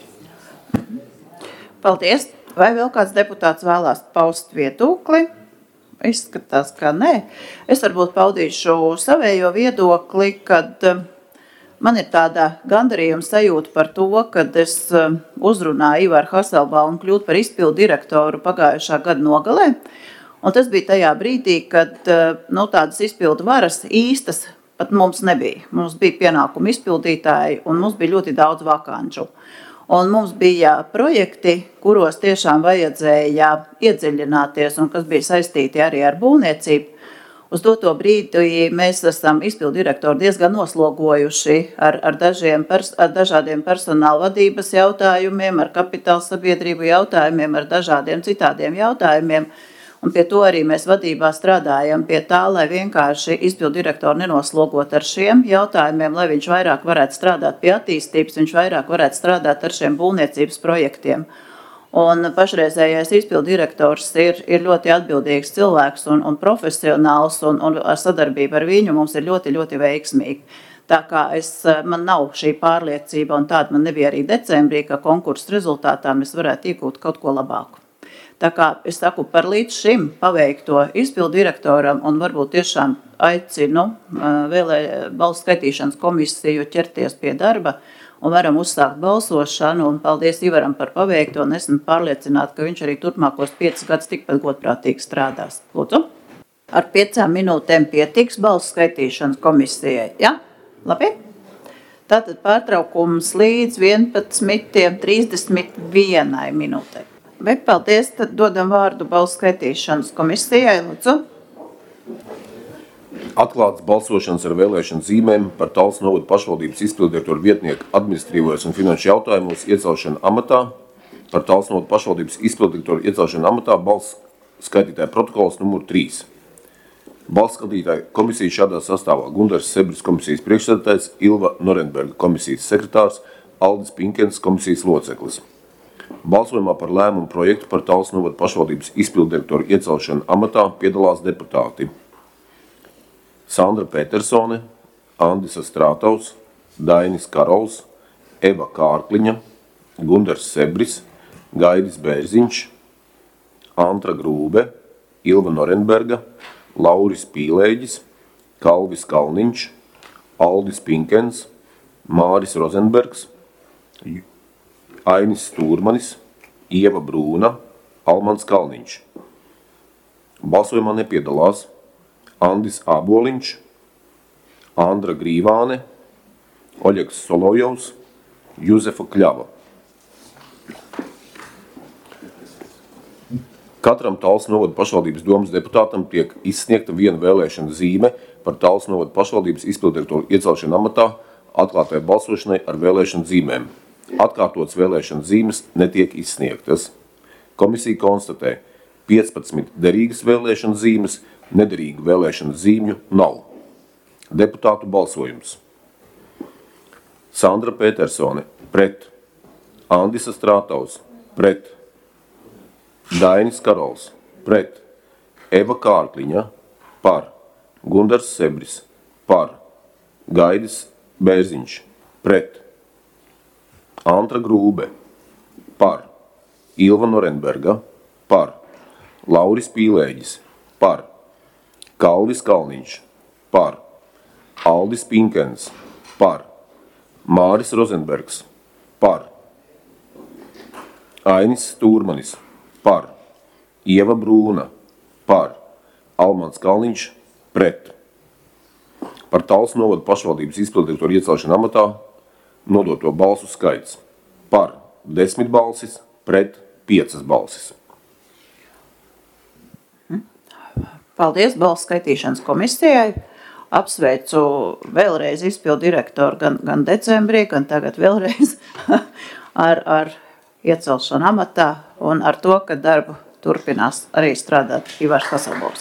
Paldies! Vai vēl kāds deputāts vēlās paust viedokli? Izskatās, ka nē. Es varbūt paudīšu savējo viedokli, kad man ir tāda gandarījuma sajūta par to, kad es uzrunāju Ivaru Haselbaumu kļūt par izpildu direktoru pagājušā gada nogalē. Un tas bija tajā brīdī, kad nu, tādas izpildu varas īstas pat mums nebija. Mums bija pienākumu izpildītāji un mums bija ļoti daudz vakanču. Un mums bija projekti, kuros tiešām vajadzēja iedziļināties un kas bija saistīti arī ar būvniecību. Uz doto brīdi mēs esam izpildu direktoru diezgan noslogojuši ar, ar, dažiem, ar dažādiem personāla vadības jautājumiem, ar kapitāla sabiedrību jautājumiem, ar dažādiem citādiem jautājumiem. Un pie to arī mēs vadībā strādājam pie tā, lai vienkārši izpildu direktoru nenoslogot ar šiem jautājumiem, lai viņš vairāk varētu strādāt pie attīstības, viņš vairāk varētu strādāt ar šiem būvniecības projektiem. Un pašreizējais izpildu direktors ir, ir ļoti atbildīgs cilvēks un, un profesionāls, un, un ar sadarbību ar viņu mums ir ļoti, ļoti veiksmīgi. Tā kā es, man nav šī pārliecība, un tāda man nebija arī decembrī, ka konkursu rezultātā mēs varētu iegūt kaut ko labāku. Tā kā es saku par līdz šim paveikto izpildu direktoram un varbūt tiešām aicinu vēlē balsu skaitīšanas komisiju ķerties pie darba un varam uzsākt balsošanu. Un paldies Ivaram par paveikto un esmu pārliecināta, ka viņš arī turpmākos piecus gadus tikpat godprātīgi strādās. Lūdzu. Ar piecām minūtēm pietiks balsu skaitīšanas komisijai. Ja? Labi? Tātad pārtraukums līdz vienpadsmit trīsdesmit vienai minūtei. Bet paldies, tad dodam vārdu balsu skaitīšanas komisijai, lūdzu.
Atklāts balsošanas ar vēlēšanu zīmēm par Talsu novada pašvaldības izpildirektoru vietnieku administratīvajos un finanšu jautājumos iecelšanu amatā, par Talsu novada pašvaldības izpildirektoru iecelšanu amatā balsu skaitītāja protokols numur trīs. Balsu skaitītāja komisija šādā sastāvā Gundars Sebris komisijas priekšsēdētājs, Ilva Norenberga komisijas sekretārs, Aldis Pinkens komisijas loceklis. Balsojumā par lēmumu projektu par Talsu novada pašvaldības izpildirektoru iecelšanu amatā piedalās deputāti Sandra Petersone, Andisa Strātaus, Dainis Karols, Eva Kārkliņa, Gundars Sebris, Gaidis Bērziņš, Antra Grūbe, Ilva Norenberga, Lauris Pīlēģis, Kalvis Kalniņš, Aldis Pinkens, Māris Rozenbergs, Ainis Stūrmanis, Ieva Brūna, Almans Kalniņš. Balsojumā nepiedalās Andis Āboliņš, Andra Grīvāne, Oļegs Solovjovs, Juzefa Kļava. Katram Talsu novada pašvaldības domas deputātam tiek izsniegta viena vēlēšana zīme par Talsu novada pašvaldības izpildirektoru iecelšanu amatā atklātajai balsošanai ar vēlēšanu zīmēm. Atkārtotas vēlēšanas zīmes netiek izsniegtas. Komisija konstatē piecpadsmit derīgas vēlēšanas zīmes, nederīgu vēlēšanas zīmju nav. Deputātu balsojums. Sandra Petersone pret, Andisa Strātaus pret, Dainis Karols pret, Eva Kārkliņa par, Gundars Sebris par, Gaidis Bērziņš pret, Antra Grūbe par, Ilva Norenberga par, Lauris Pīlēģis par, Kalvis Kalniņš par, Aldis Pinkens par, Māris Rozenbergs par, Ainis Stūrmanis par, Ieva Brūna par, Almans Kalniņš pret. Par Talsu novada pašvaldības izpilddirektoru iecelšanu amatā nodoto balsu skaits par desmit balsis pret piecas balsis.
Paldies balsu skaitīšanas komisijai. Apsveicu vēlreiz izpilddirektoru gan, gan decembrī, gan tagad vēlreiz ar, ar iecelšanu amatā un ar to, ka darbu turpinās arī strādāt Ivars Haselbovs.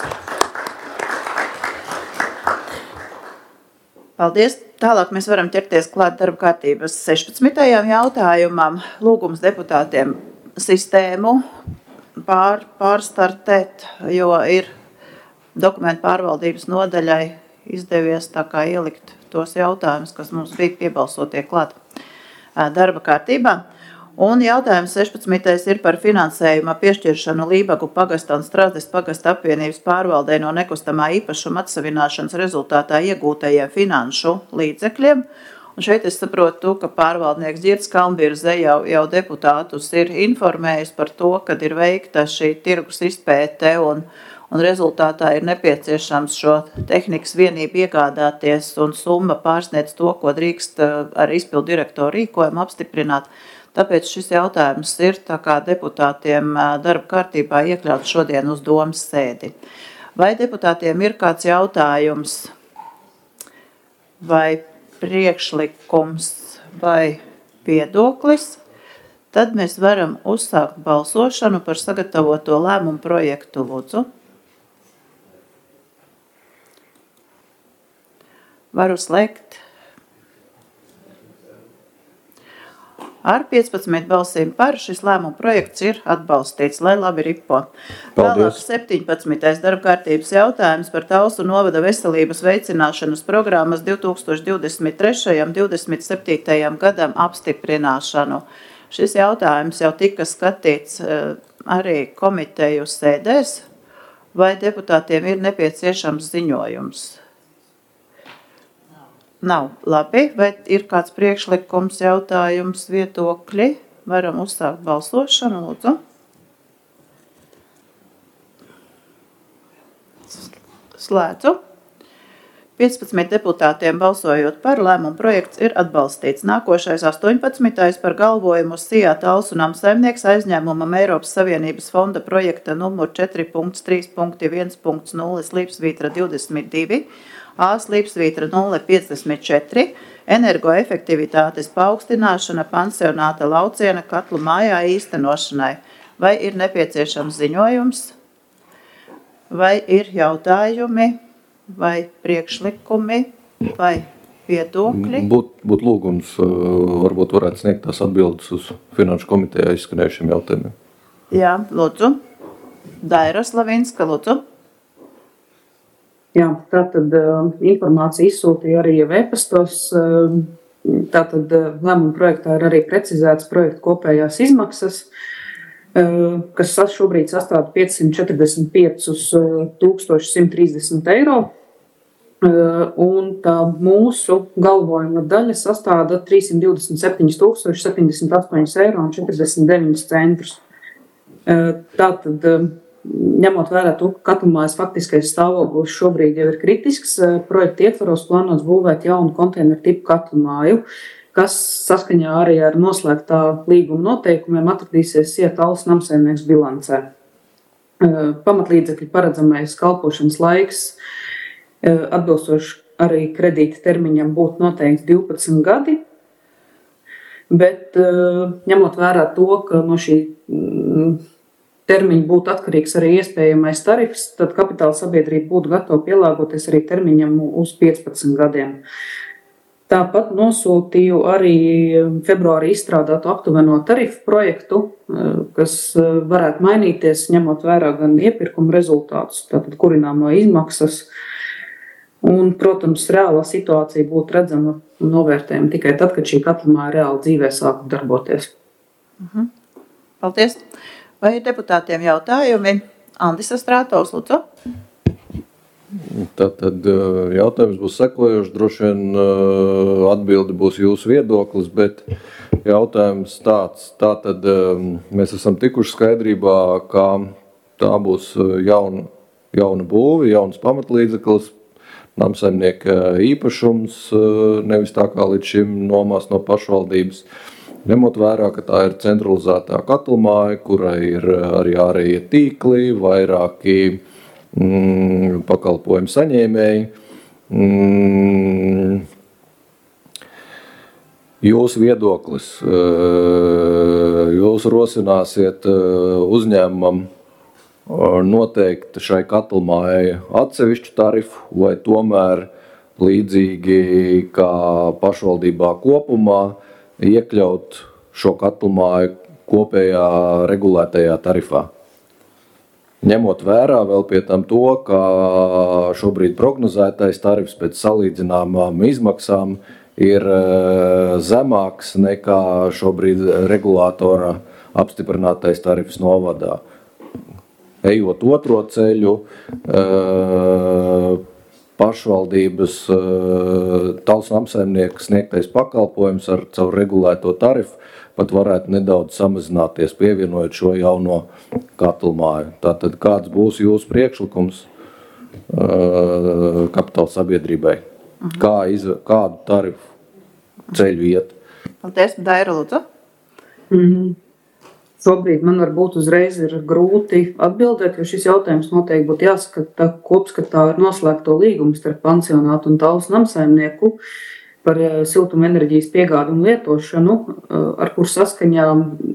Paldies. Tālāk mēs varam ķerties klāt darba kārtības sešpadsmitajam jautājumam. Lūgums deputātiem sistēmu pār, pārstartēt, jo ir dokumentu pārvaldības nodaļai izdevies tā kā ielikt tos jautājumus, kas mums bija piebalsotie klāt darba kārtībā. Un jautājums sešpadsmitais ir par finansējuma piešķiršanu Lībagu pagasta un Strazdes pagasta apvienības pārvaldē no nekustamā īpašuma atsavināšanas rezultātā iegūtajiem finanšu līdzekļiem. Un šeit es saprotu, ka pārvaldnieks Ģirds Kalnbirze jau, jau deputātus ir informējis par to, kad ir veikta šī tirgus izpēte un, un rezultātā ir nepieciešams šo tehnikas vienību iegādāties un summa pārsniedz to, ko drīkst ar izpildu direktoru rīkojumu apstiprināt. Tāpēc šis jautājums ir tā kā deputātiem darba kārtībā iekļauts šodien uz domas sēdi. Vai deputātiem ir kāds jautājums vai priekšlikums vai viedoklis? Tad mēs varam uzsākt balsošanu par sagatavoto lēmumu projektu. Lūdzu. Varu slēgt. Ar piecpadsmit balsīm par šis lēmuma projekts ir atbalstīts, lai labi ripo. Tālāk septiņpadsmitais darba kārtības jautājums par Talsu novada veselības veicināšanas programmas divi tūkstoši divdesmit trešajam līdz divdesmit septītajam gadam apstiprināšanu. Šis jautājums jau tika skatīts arī komiteju sēdēs, vai deputātiem ir nepieciešams ziņojums? Nav. Labi. Vai ir kāds priekšlikums, jautājums, viedokļi? Varam uzsākt balsošanu, lūdzu. Slēdzu. piecpadsmit deputātiem balsojot par lēmumu projekts ir atbalstīts. Nākošais astoņpadsmitais par galvojumu uz Sijā Talsu namsaimnieks aizņēmumam Eiropas Savienības fonda projekta numur četri trīs viens nulle slīpsvītra divdesmit divi. A slīpsvītra nulle piecdesmit četri, energoefektivitātes paaugstināšana pansionāta lauciena katlu mājā īstenošanai. Vai ir nepieciešams ziņojums, vai ir jautājumi, vai priekšlikumi, vai viedokļi?
Būt, būt lūgums, varbūt varētu sniegt tās atbildes uz finanšu komitejā izskanējušiem jautājumiem.
Jā, lūdzu. Daira Slavinska, lūdzu.
Jā, tātad uh, informācija izsūtīja arī jau e-pastos. Uh, tātad uh, lēmuma projektā ir arī precizētas projekta kopējās izmaksas, uh, kas šobrīd sastāv piecsimt četrdesmit pieci tūkstoši simt trīsdesmit eiro. Uh, un tā mūsu galvojuma daļa sastāda trīssimt divdesmit septiņi tūkstoši septiņdesmit astoņi eiro un četrdesmit deviņi centus. Uh, tātad uh, ņemot vērā to, ka katlumājas faktiskais stāvoklis šobrīd jau ir kritisks, projekta ietvaros plānots būvēt jaunu konteineru tipu katlumāju, kas saskaņā arī ar noslēgtā līguma noteikumiem atradīsies Sijā Talsu namsaimnieks bilancē. Pamatlīdzekļu paredzamais kalpošanas laiks atbilstoši arī kredīta termiņam būtu noteikti divpadsmit gadi, bet ņemot vērā to, ka no šī termiņi būtu atkarīgs arī iespējamais tarifs, tad kapitāla sabiedrība būtu gatava pielāgoties arī termiņam uz piecpadsmit gadiem. Tāpat nosūtīju arī februārī izstrādātu aptuveno tarifu projektu, kas varētu mainīties, ņemot vērā gan iepirkuma rezultātus, tātad kurināmo izmaksas. Un, protams, reālā situācija būtu redzama un novērtējama tikai tad, kad šī katlumāja reāli dzīvē sāktu darboties.
Mhm. Paldies! Vai ir deputātiem jautājumi? Andis Astrātovs, lūdzu.
Tātad jautājums būs sekojošs, droši vien atbildi būs jūsu viedoklis, bet jautājums tāds. Tātad mēs esam tikuši skaidrībā, ka tā būs jauna, jauna būve, jauns pamatlīdzeklis, namsaimnieka īpašums, nevis tā kā līdz šim nomās no pašvaldības. Ņemot vērā, ka tā ir centralizētā katlmāja, kurai ir arī ārējie tīkli, vairāki mm, pakalpojumu saņēmēji. Mm, Jūsu viedoklis, jūs rosināsiet uzņēmumam noteikt šai katlmājai atsevišķu tarifu vai tomēr līdzīgi kā pašvaldībā kopumā iekļaut šo katlmāju kopējā regulētajā tarifā. Ņemot vērā vēl pie tam to, ka šobrīd prognozētais tarifs pēc salīdzināmām izmaksām ir zemāks nekā šobrīd regulātora apstiprinātais tarifs novadā. Ejot otro ceļu, pašvaldības Talsu namsaimnieka sniegtais pakalpojums ar caur regulēto tarifu pat varētu nedaudz samazināties, pievienojot šo jauno katlmāju. Tātad kāds būs jūsu priekšlikums kapitāla sabiedrībai? Uh-huh. Kā izv... Kādu tarifu ceļu iet?
Paldies, Daira, lūdzu.
Mm-hmm. Šobrīd man varbūt uzreiz ir grūti atbildēt, jo šis jautājums noteikti būtu jāskata kopskatā ar noslēgto līgumu starp pansionātu un Talsu namsaimnieku par siltumenerģijas piegādu un lietošanu, ar kur saskaņā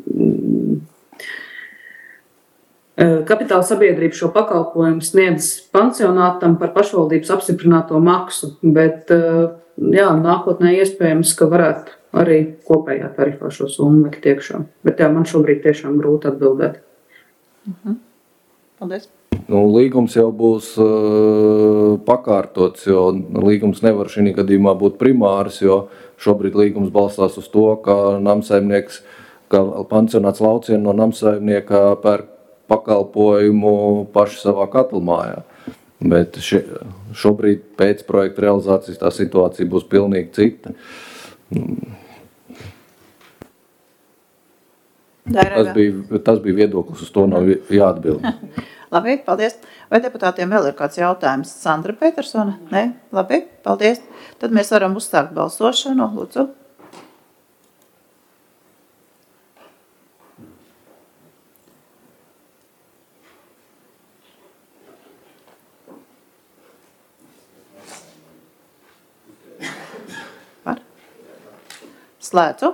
kapitāla sabiedrība šo pakalpojumu sniedz pansionātam par pašvaldības apstiprināto maksu, bet jā, nākotnē iespējams, ka varētu arī kopējā tarifā šo summu likt iekšā. Bet jā, man šobrīd tiešām grūti atbildēt.
Uh-huh. Paldies.
Nu, līgums jau būs uh, pakārtots, jo līgums nevar šī gadījumā būt primārs, jo šobrīd līgums balstās uz to, ka namsaimnieks, ka pansionāts Laucieni no namsaimnieka pērk pakalpojumu paši savā katlmājā. Bet ši, šobrīd pēc projekta realizācijas tā situācija būs pilnīgi cita. Tas bija, tas bija viedoklis, uz to nav jāatbild.
Labi, paldies. Vai deputātiem vēl ir kāds jautājums? Sandra Petersona? Nē? Labi, paldies. Tad mēs varam uzsākt balsošanu. Lūdzu. Par? Slēdzu.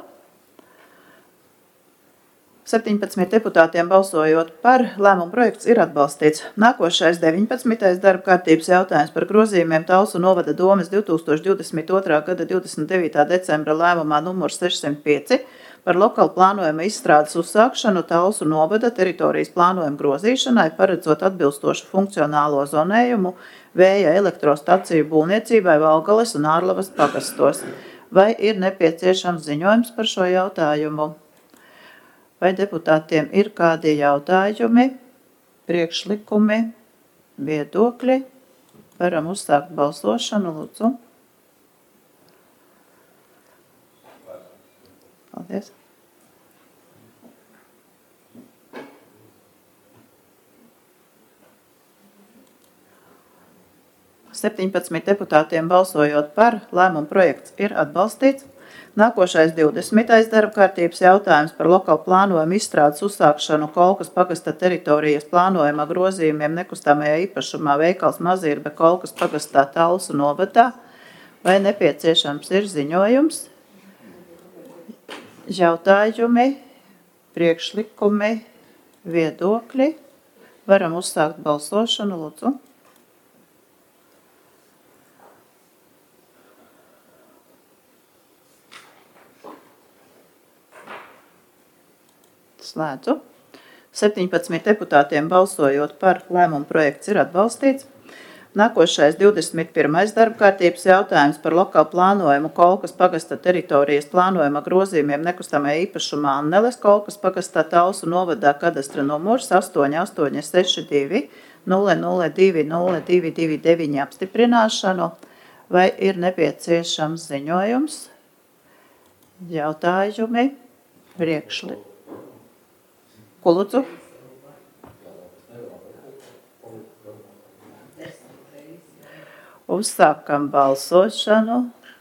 septiņpadsmit deputātiem balsojot par, lēmumu projekts ir atbalstīts. Nākošais deviņpadsmitais darba kārtības jautājums par grozījumiem Talsu novada domes divi tūkstoši divdesmit otrā gada divdesmit devītā decembra lēmumā numurs sešsimt pieci par lokālu plānojuma izstrādes uzsākšanu Talsu novada teritorijas plānojuma grozīšanai, paredzot atbilstošu funkcionālo zonējumu vēja elektrostaciju būvniecībai Valgales un Ārlavas pagastos. Vai ir nepieciešams ziņojums par šo jautājumu? Vai deputātiem ir kādi jautājumi, priekšlikumi, viedokļi? Varam uzsākt balsošanu, lūdzu. Paldies. septiņpadsmit deputātiem balsojot par, lēmumu projekts ir atbalstīts. Nākošais divdesmitais darba kārtības jautājums par lokālu plānojumu izstrādes uzsākšanu Kolkas pagasta teritorijas plānojuma grozījumiem nekustamajā īpašumā veikals Mazirbe Kolkas pagastā Talsu novadā. Vai nepieciešams ir ziņojums, jautājumi, priekšlikumi, viedokļi? Varam uzsākt balsošanu, lūdzu. Slēdzu. septiņpadsmit deputātiem balsojot par, lēmumu projekts ir atbalstīts. Nākošais divdesmit pirmais darba kārtības jautājums par lokālu plānojumu Kolkas pagasta teritorijas plānojuma grozījumiem nekustamajā īpašumā Anneles Kolkas pagastā Talsu novadā kadastra numurs astoņi astoņi seši divi nulle nulle divi nulle divi divi deviņi apstiprināšanu, vai ir nepieciešams ziņojums, jautājumi, priekšli. Ko lūdzu? Uzsākam balsošanu.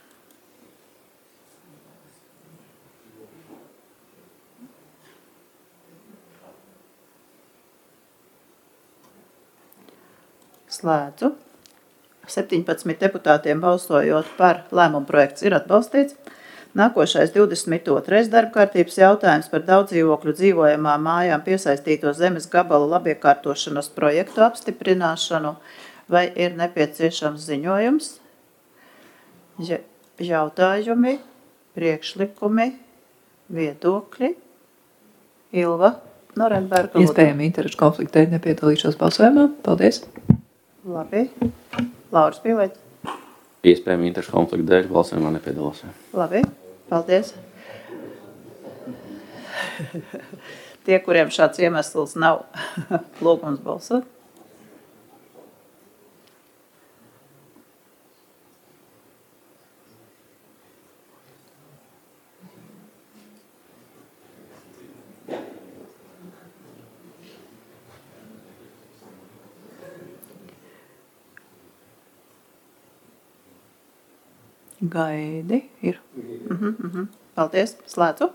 Slēdzu. septiņpadsmit deputātiem balsojot par lēmumu projekts ir atbalstīts. Nākošais divdesmit otrais darbkārtības jautājums par daudzdzīvokļu dzīvojamām mājām piesaistīto zemes gabalu labiekārtošanas projektu apstiprināšanu, vai ir nepieciešams ziņojums, ja, jautājumi, priekšlikumi, viedokļi. Ilva Norenberga.
Iespējami interešu konflikta dēļ nepiedalīšos balsojumā. Paldies.
Labi. Lauris Pīlēķis.
Iespējami interešu konflikta dēļ balsojumā nepiedalos.
Labi. Paldies. Tie, kuriem šāds iemesls nav, lūgums balsot. Gaidi ir. Mhm, mhm. Paldies, slēdzu.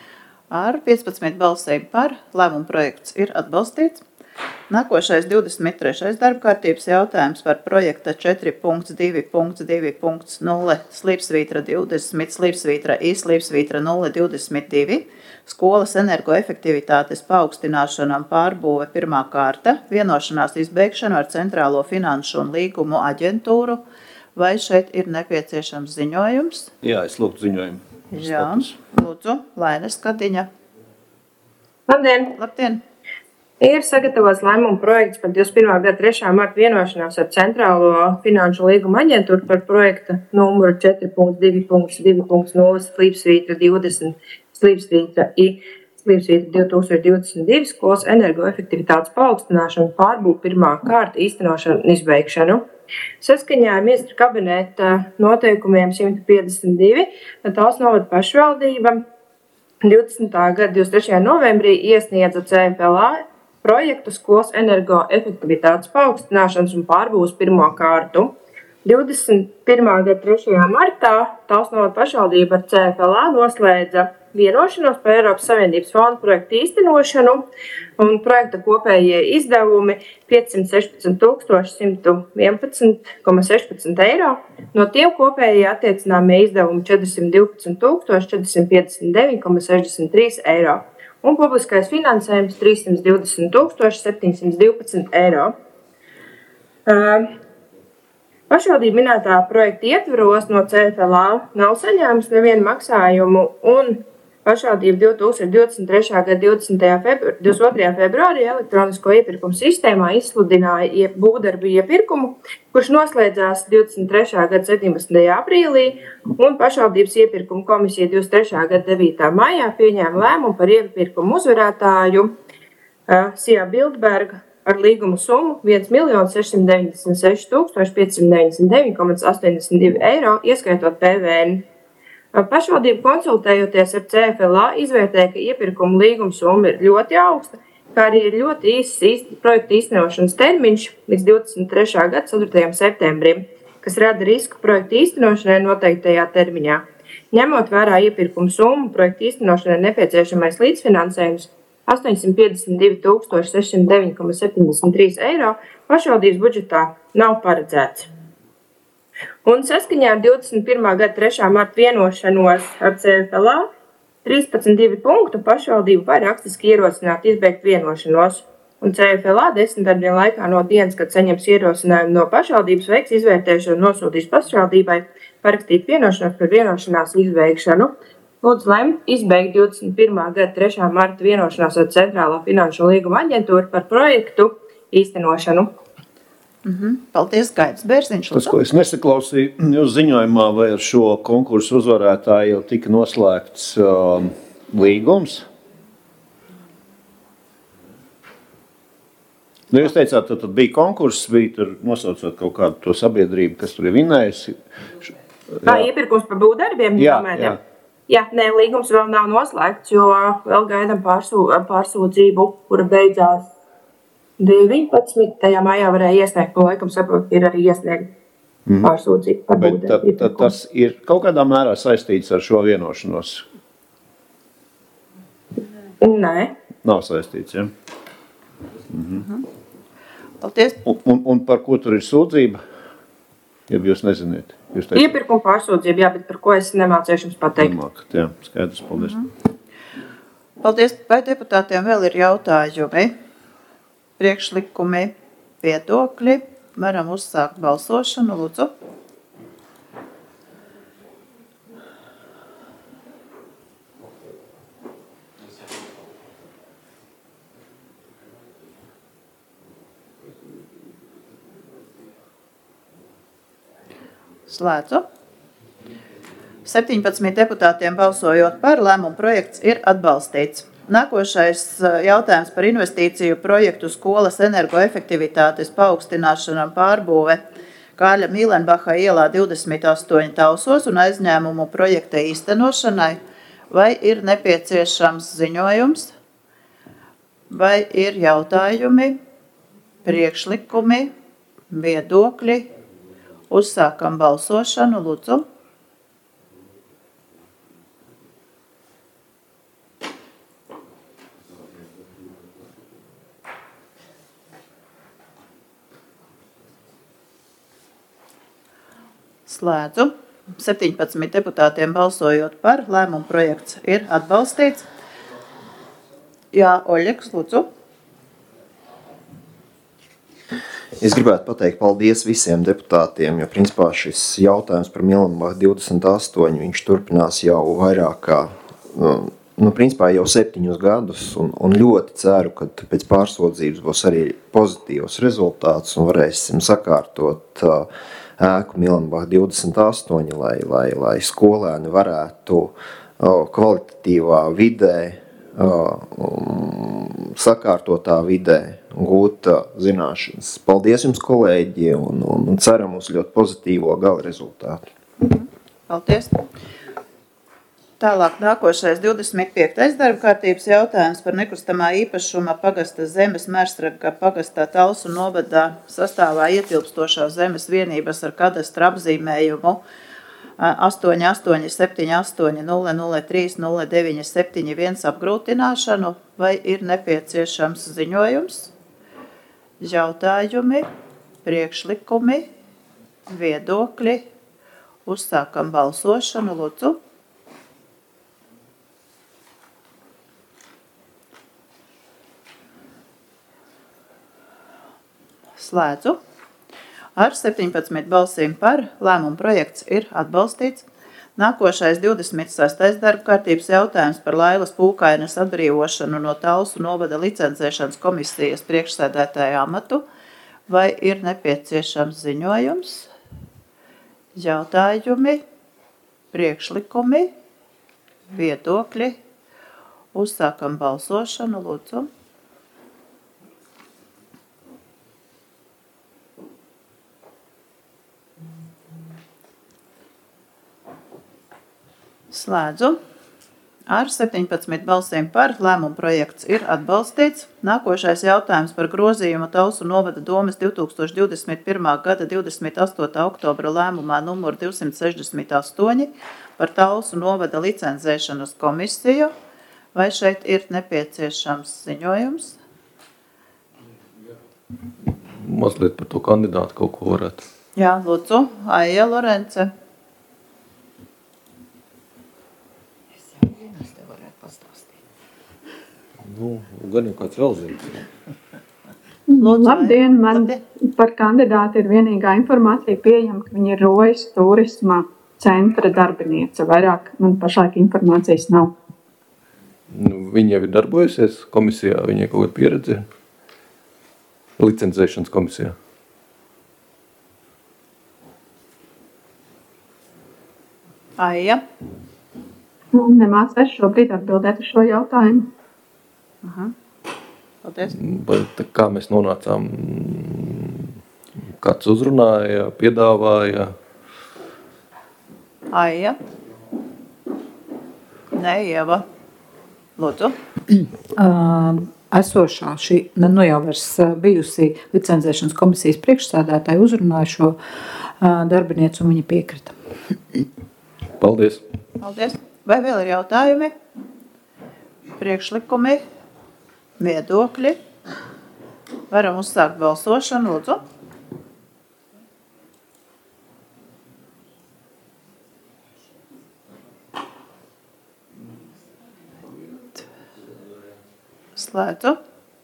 Ar piecpadsmit balsīm par lēmumu projekts ir atbalstīts. Nākošais divdesmit trešais darbkārtības jautājums par projekta četri punkts divi punkts divi punkts nulle slīpsvītra divdesmit slīpsvītra I slīpsvītra nulle divdesmit divi skolas energoefektivitātes paaugstināšana un pārbūve pirmā kārta, vienošanās izbeigšanu ar Centrālo finanšu un līgumu aģentūru. Vai šeit ir nepieciešams ziņojums?
Jā, es lūgtu ziņojumu.
Jā, lūdzu, Lainas Kadiņa.
Labdien!
Labdien!
Ir sagatavots lēmuma projekts par divdesmit pirmā gada trešā marta vienošanās ar Centrālo finanšu līgumu aģentūru par projekta numuru četri punkts divi punkts divi punkts nulle slīpsvītra divdesmit slīpsvītra I slīpsvītra divi tūkstoši divdesmit divi skolas energoefektivitātes paaugstināšanu, pārbūvu pirmā kārta, īstenošanu un izbeigšanu. Saskaņā ar ministra kabineta noteikumiem simt piecdesmit divi Talsu novada pašvaldība divdesmitā gada divdesmit trešajā novembrī iesniedza C F L A projektu skolas energoefektivitātes paaugstināšanas un pārbūves pirmo kārtu. divdesmit pirmā gada trešajā martā Talsu novada pašvaldība ar C F L A noslēdza vienošanos par Eiropas Savienības fondu projektu īstenošanu, un projekta kopējie izdevumi piecsimt sešpadsmit tūkstoši simt vienpadsmit komats sešpadsmit eiro, no tiem kopējie attiecināmie izdevumi četrsimt divpadsmit tūkstoši četrsimt piecdesmit deviņi komats sešdesmit trīs eiro, un publiskais finansējums trīssimt divdesmit tūkstoši septiņsimt divpadsmit eiro. Uh, Pašvaldība minētā projekta ietvaros no C F L A nav saņēmusi nevienu maksājumu, un pašvaldība divi tūkstoši divdesmit trešā gada divdesmit otrajā februārī elektronisko iepirkumu sistēmā izsludināja būvdarbu iepirkumu, kurš noslēdzās divdesmit trešā gada septiņpadsmitajā aprīlī, un pašvaldības iepirkuma komisija divdesmit trešā gada devītā maijā pieņēma lēmumu par iepirkumu uzvarētāju uh, Sijā Bildberga ar līgumu summu viens miljons sešsimt deviņdesmit seši tūkstoši piecsimt deviņdesmit deviņi komats astoņdesmit divi eiro, ieskaitot P V N. Pašvaldība konsultējoties ar C F L A izvērtēja, ka iepirkuma līguma summa ir ļoti augsta, kā arī ir ļoti īsts īsti projekta īstenošanas termiņš līdz divdesmit trešā gada ceturtajam septembrim, kas rada risku projekta īstenošanai noteiktajā termiņā. Ņemot vērā iepirkuma summu, projekta īstenošanai nepieciešamais līdzfinansējums astoņsimt piecdesmit divi tūkstoši sešsimt deviņi komats septiņdesmit trīs eiro pašvaldības budžetā nav paredzēts. Un saskaņā ar divdesmit pirmā gada trešā marta vienošanos ar C F L A trīspadsmit divi punktu pašvaldību var rakstiski ierosināt izbeigt vienošanos, un C F L A desmit darbienu laikā no dienas, kad saņems ierosinājumu no pašvaldības, veiks izvērtēšanu un nosūtīs pašvaldībai parakstīt vienošanos par vienošanās izbeigšanu. Lūdzu lemt izbeigt divdesmit pirmā gada trešā marta vienošanās ar Centrālo finanšu līgumu aģentūru par projektu īstenošanu.
Mm-hmm. Paldies, Gaidis Bērziņš.
Tas, ko es nesaklausīju jūs ziņojumā, vai ar šo konkursu uzvarētāju jau tika noslēgts uh, līgums? Nu, jūs teicāt, tad, tad bija konkurss, bija tur nosaucot kaut kādu to sabiedrību, kas tur ir vinējusi.
Kā iepirkums par būvdarbiem?
Jā, jā.
Jā, nē, līgums vēl nav noslēgts, jo vēl gaidām pārsū, pārsūdzību, kura beidzās deviņpadsmitajā maijā varēja iesniegt, un laikam saprot, ir arī iesniegt mm. pārsūdzību par
Bet
būvdarbu.
tad, tad tas ir kaut kādā mērā saistīts ar šo vienošanos?
Nē.
Nav saistīts, ja? Mhm.
Paldies.
Un, un, un par ko tur ir sūdzība? Ja jūs neziniet. Jūs teicat,
Iepirkuma pārsūdzība, jā, bet par ko es nemācīšu jums pateikt.
nemākat, jā, skaidrs, paldies.
Mhm. Paldies. Vai deputātiem vēl ir jautājumi, priekšlikumi, viedokļi? Varam uzsākt balsošanu, lūdzu. Slēdzu. septiņpadsmit deputātiem balsojot par, lēmumu projekts ir atbalstīts. Nākošais jautājums par investīciju projektu skolas energoefektivitātes paaugstināšanu un pārbūve Kāļa Mīlenbacha ielā divdesmit astoņi Tausos un aizņēmumu projekta īstenošanai. Vai ir nepieciešams ziņojums? Vai ir jautājumi, priekšlikumi, viedokļi? Uzsākam balsošanu, lūdzu. Slēdzu. septiņpadsmit deputātiem balsojot par, lēmumu projekts ir atbalstīts. Jā, Oļeks, lūdzu.
Es gribētu pateikt paldies visiem deputātiem, jo principā šis jautājums par Mīlenbachu divdesmit astoņi, viņš turpinās jau vairāk kā, nu, principā jau septiņus gadus, un, un ļoti ceru, ka pēc pārsūdzības būs arī pozitīvs rezultāts un varēsim sakārtot uh, ēku Mīlenbacha divdesmit astoņi, lai, lai, lai skolēni varētu uh, kvalitatīvā vidē, uh, sakārtotā vidē gūt zināšanas. Paldies jums, kolēģi, un, un, un ceram uz ļoti pozitīvo gala rezultātu.
Paldies. Tālāk nākošais divdesmit piektais darba kārtības jautājums par nekustamā īpašuma pagasta zemes Mērsraga pagastā Talsu novadā sastāvā ietilpstošās zemes vienības ar kadastra apzīmējumu astoņi astoņi septiņi astoņi nulle nulle trīs nulle deviņi septiņi viens apgrūtināšanu. Vai ir nepieciešams ziņojums? Jautājumi, priekšlikumi, viedokļi. Uzsākam balsošanu, lūdzu. Slēdzu. Ar septiņpadsmit balsīm par, lēmumu projekts ir atbalstīts. Nākošais divdesmit sestais darba kārtības jautājums par Lailas Pūkaines atbrīvošanu no Talsu novada licencēšanas komisijas priekšsēdētāja amatu. Vai ir nepieciešams ziņojums? Jautājumi, priekšlikumi, viedokļi. Uzsākam balsošanu, lūdzu. Slēdzu. Ar septiņpadsmit balsīm par, lēmumu projekts ir atbalstīts. Nākošais jautājums par grozījumu Talsu novada domes divi tūkstoši divdesmit pirmā gada divdesmit astotā oktobra lēmumā numur divsimt sešdesmit astoņi par Talsu novada licencēšanas komisiju. Vai šeit ir nepieciešams ziņojums?
Mazliet par to kandidātu kaut ko varētu.
Jā, lūdzu, Aija Lorence.
Nu, gan jau kāds vēl zina.
Lūdzu, Labdien, man labdien. Par kandidātu ir vienīgā informācija pieejama, ka viņa ir Rojas turisma centra darbiniece. Vairāk man pašlaik informācijas nav.
Nu, viņa jau ir darbojusies komisijā, viņai kaut kāda pieredze licencēšanas komisijā.
Aija.
Nu, nemācēs šobrīd atbildēt uz šo jautājumu.
Aha. Paldies.
Bet kā mēs nonācām, kāds uzrunāja, piedāvāja?
Aija. Nē, Ieva. Lūdzu.
Uh, esošā šī, nu jau vairs bijusī licencēšanas komisijas priekšsēdētāja uzrunāja šo uh, darbinieci un viņa piekrita.
Paldies.
Paldies. Vai vēl ir jautājumi? Priekšlikumi? Viedokļi? Varam uzsākt balsošanu, lūdzu. Slēdzu.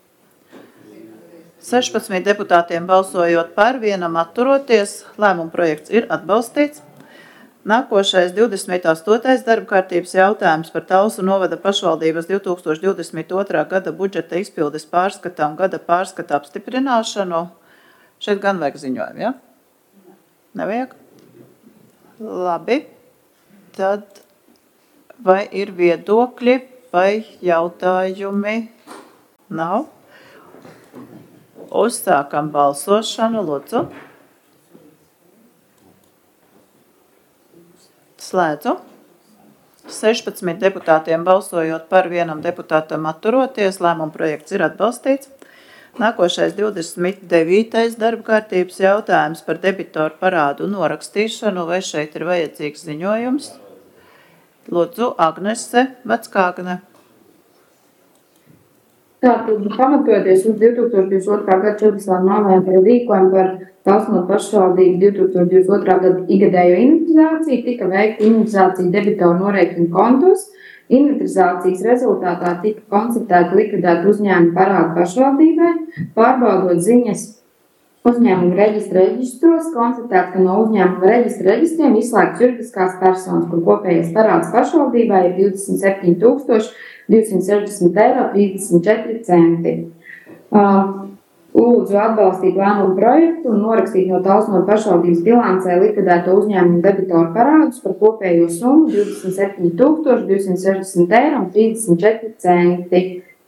sešpadsmit deputātiem balsojot par, vienam atturoties, lēmuma projekts ir atbalstīts. Nākošais divdesmit astotais darba kārtības jautājums par Talsu novada pašvaldības divi tūkstoši divdesmit otrā gada budžeta izpildes pārskatā un gada pārskata apstiprināšanu. Šeit gan vajag ziņojumu, ja? Nevajag? Labi. Tad vai ir viedokļi vai jautājumi? Nav. Uzsākam balsošanu, lūdzu. Slēdzu. sešpadsmit deputātiem balsojot par, vienam deputātam atturoties, lēmuma projekts ir atbalstīts. Nākošais divdesmit devītais darba kārtības jautājums par debitoru parādu norakstīšanu, vai šeit ir vajadzīgs ziņojums. Lūdzu, Agnese Vecākne.
Tātad, pamatojoties uz divi tūkstoši divdesmit otrā gada četrdesmitā novembra rīkojumu par Talsu pašvaldību divi tūkstoši divdesmit otrā gada ikgadējo inventarizāciju, tika veikta inventarizācija debitoru norēķinu kontos. Inventarizācijas rezultātā tika konstatēta likvidēta uzņēmuma parāda pašvaldībai, pārbaudot ziņas uzņēmuma reģistra reģistros, konstatēt, ka no uzņēmuma reģistra reģistriem izslēgts juridiskās personas, kur kopējais parāds pašvaldībai ir divdesmit septiņi tūkstoši divsimt sešdesmit eiro trīsdesmit četri centi. Lūdzu atbalstīt lēmumu projektu un norakstīt no Talsu pašvaldības bilancē likvidēto uzņēmumu debitoru parādus par kopējo summu divdesmit septiņi tūkstoši divsimt sešdesmit eiro trīsdesmit četri centi.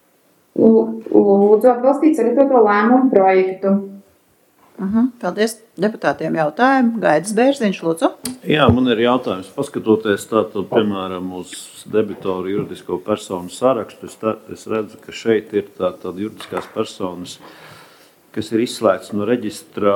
Lūdzu atbalstīt sagatavoto lēmumu projektu.
Uh-huh. Paldies deputātiem jautājumu. Gaidis Bērziņš, lūdzu.
Jā, man ir jautājums. Paskatoties tātad, piemēram, uz debitoru juridisko personu sarakstu, es, tā, es redzu, ka šeit ir tātad juridiskās personas, kas ir izslēgts no reģistrā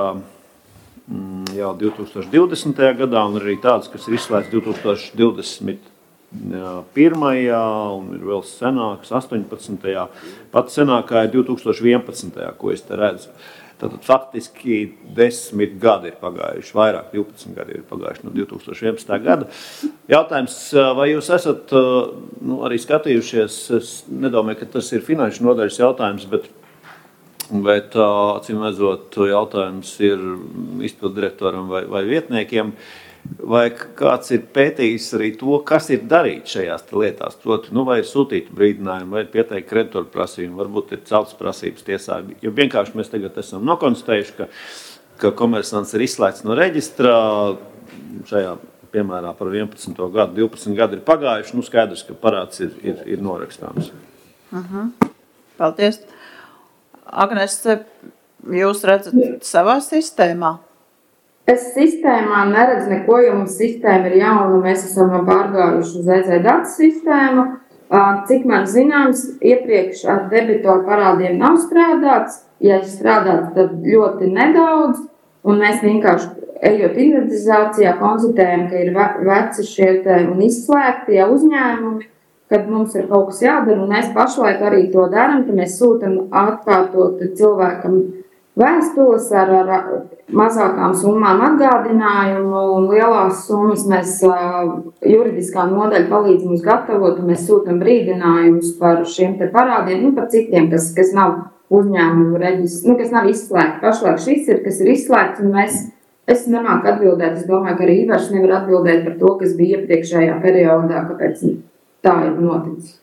mm, jau divi tūkstoši divdesmitajā gadā, un arī tādas, kas ir izslēgts divi tūkstoši divdesmit pirmajā un ir vēl senāks astoņpadsmitajā. Pat senākā ir divi tūkstoši vienpadsmitajā, ko es te redzu. Tātad faktiski desmit gadi ir pagājuši, vairāk divpadsmit gadi ir pagājuši no divi tūkstoši vienpadsmitā gada. Jautājums, vai jūs esat nu, arī skatījušies, es nedomāju, ka tas ir finanšu nodaļas jautājums, bet, bet acīm redzot, jautājums ir izpildu direktoram vai, vai vietniekiem, vai kāds ir pētījis arī to, kas ir darīts šajās lietās, proti, nu, vai ir sūtīt brīdinājumu, vai ir pieteikt kreditoru prasījumu, varbūt ir celtas prasības tiesā. Jo vienkārši mēs tagad esam nokonstatējuši, ka, ka komersants ir izslēgts no reģistrā, šajā piemērā par vienpadsmito gadu, divpadsmit gadi ir pagājuši, nu skaidrs, ka parāds ir, ir, ir norakstāms.
Uh-huh. Paldies. Agnes, jūs redzat savā sistēmā?
Es sistēmā neredzu neko, jo mums sistēma ir jauna, mēs esam pārgājuši uz E Z datu sistēmu. Cik man zināms, iepriekš ar debitoru parādiem nav strādāts. Ja ir strādāts, tad ļoti nedaudz. Un mēs vienkārši, ejot inventarizācijā, konstatējam, ka ir veci šie un izslēgti ja uzņēmumi, kad mums ir kaut kas jādara. Un mēs pašlaik arī to daram, ka mēs sūtam atkārtot cilvēkam vēstules ar, ar mazākām summām atgādinājumu un lielās summas mēs uh, juridiskā nodaļa palīdz mums gatavot un mēs sūtam brīdinājumus par šiem te parādiem, nu par citiem, kas, kas nav uzņēmumu reģistri, nu kas nav izslēgti. Pašlaik šis ir, kas ir izslēgts un mēs, es nemāku atbildēt, es domāju, ka arī Ivars nevar atbildēt par to, kas bija iepriekšējā periodā, kāpēc tā ir noticis.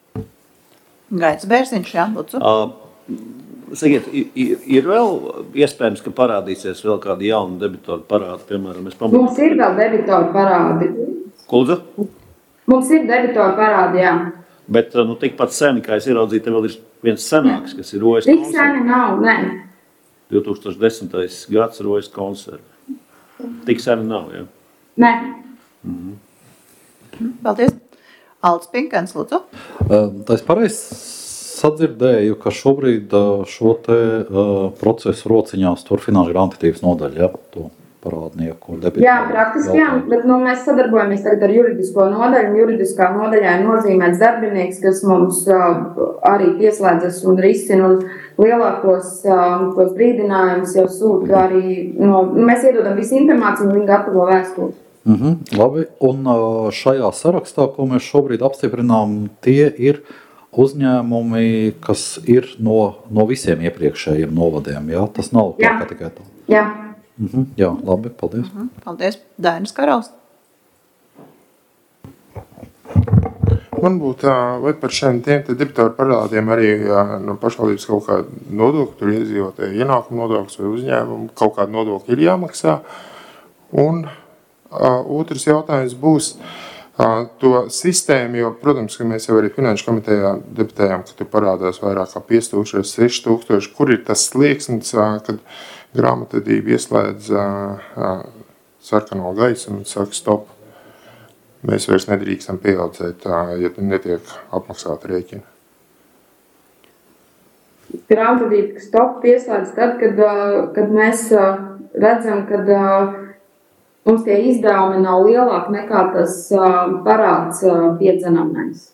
Gaidis Bērziņš, jā, lūdzu.
Uh, Sakiet, ir, ir vēl iespējams, ka parādīsies vēl kādi jauni debitoru parādi, piemēram, mēs pamatām.
Mums ir vēl debitoru parādi.
Kulza?
Mums ir debitoru parādi, jā.
Bet, nu, tikpat seni, kā es ieraudzīju, te vēl ir viens senāks, kas ir rojas
Tik seni nav, nē.
divi tūkstoši desmitais gads rojas konservi. Tik seni nav, jā.
Nē.
Mhm.
Paldies. Alts Pinkens, lūdzu.
Tā es pareizi sadzirdēju, ka šobrīd šo te procesu rociņās tur finanšu grāmatvedības nodaļa, ja, to parādnieku debitu.
Jā, praktiski jā, bet nu, mēs sadarbojamies tagad ar juridisko nodaļu. Juridiskā nodaļā ir nozīmēts darbinieks, kas mums uh, arī pieslēdzas un risina un lielākos uh, tos brīdinājumus jau sūta arī, no, mēs iedodam visu informāciju un viņi gatavo vēstuli.
Mhm, labi, un uh, šajā sarakstā, ko mēs šobrīd apstiprinām, tie ir uzņēmumi, kas ir no, no visiem iepriekšējiem novadiem, jā? Tas nav tā kā tikai tā.
Jā.
Mhm, jā, labi, paldies.
Mhm, paldies. Dainis Karals.
Man būtu, vai par šiem tiem debitoru parādiem arī no pašvaldības kaut kāda nodokļa, tur iedzīvotāju ienākumu nodoklis vai uzņēmumu, kaut kāda nodokļa ir jāmaksā. Un uh, otrs jautājums būs uh, to sistēmu, jo, protams, ka mēs jau arī finanšu komitejā debatējām, ka tur parādās vairāk kā pieci tūkstoši, seši tūkstoši, kur ir tas slieksnis, uh, kad grāmatvedība ieslēdz uh, uh, sarkano gaisu un saka stop. Mēs vairs nedrīkstam pieaudzēt, uh, ja netiek apmaksāta rēķina.
Grāmatvedība stop pieslēdz tad, kad, uh, kad mēs uh, redzam, kad uh, mums tie izdevumi nav lielāki nekā tas uh, parāds uh, piedzenamais.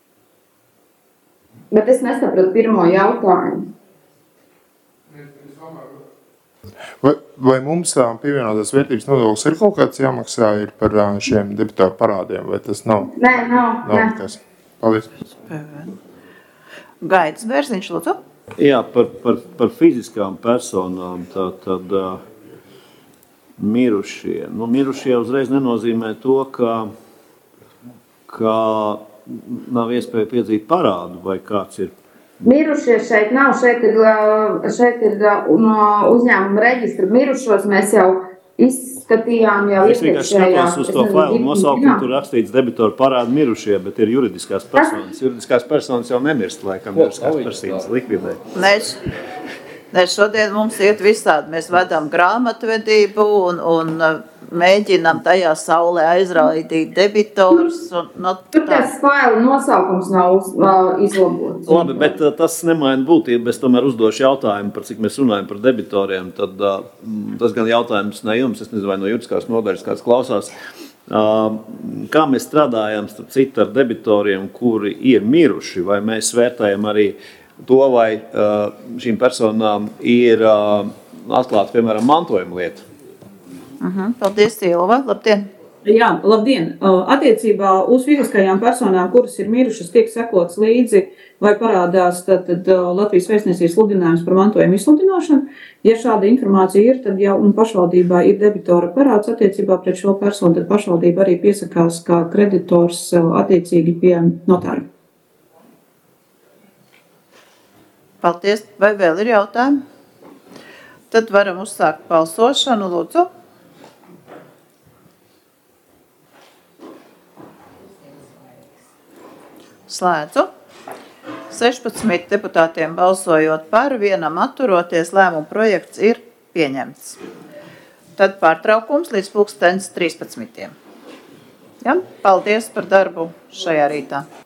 Bet es nesapratu pirmo jautājumu.
Vai, vai mums pievienotās vērtības nodoklis ir kaut kāds jāmaksā ir par šiem debitoru parādiem, vai tas nav?
Nē, nav.
Nav nekas. Paldies.
Gaidis Bērziņš, lūdzu.
Jā, par, par, par fiziskām personām, tā, tad uh, mirušie. Nu, mirušie uzreiz nenozīmē to, ka, ka nav iespēja piedzīt parādu, vai kāds ir.
Mirušie šeit nav, šeit ir, šeit ir no uzņēmuma reģistra mirušos, mēs jau izskatījām jau
es vienkārši skatos uz to failu nosaukumu, tur rakstīts debitoru parādu mirušie, bet ir juridiskās personas. Juridiskās personas jau nemirst, laikam, juridiskās personas likvidē.
Mēs, mēs šodien mums iet visādi, mēs vedam grāmatvedību un, un mēģinām tajā saulē aizraidīt debitors. Un, no,
Tur tas failu nosaukums nav uh, izlabots.
Labi, bet uh, tas nemaina būtību. Es tomēr uzdošu jautājumu, par cik mēs runājam par debitoriem. Tad uh, tas gan jautājums ne jums, es nezinu, vai no juridiskās nodaļas kāds klausās. Uh, kā mēs strādājam starp citu ar debitoriem, kuri ir miruši, vai mēs vērtējam arī to, vai uh, šīm personām ir uh, atklāta, piemēram, mantojuma lieta?
Uh-huh. Paldies, Ilva. Labdien!
Jā, labdien! Attiecībā uz fiziskajām personām, kuras ir mirušas, tiek sekots līdzi, vai parādās tad, tad Latvijas vēstniecības sludinājums par mantojumu izsludināšanu. Ja šāda informācija ir, tad jau un pašvaldībā ir debitora parāds attiecībā pret šo personu, tad pašvaldība arī piesakās kā kreditors attiecīgi pie notāra.
Paldies! Vai vēl ir jautājumi? Tad varam uzsākt balsošanu, lūdzu. Slēdzu. sešpadsmit deputātiem balsojot par, vienam atturoties, lēmuma projekts ir pieņemts. Tad pārtraukums līdz pulkstens trīspadsmitiem. Ja? Paldies par darbu šajā rītā.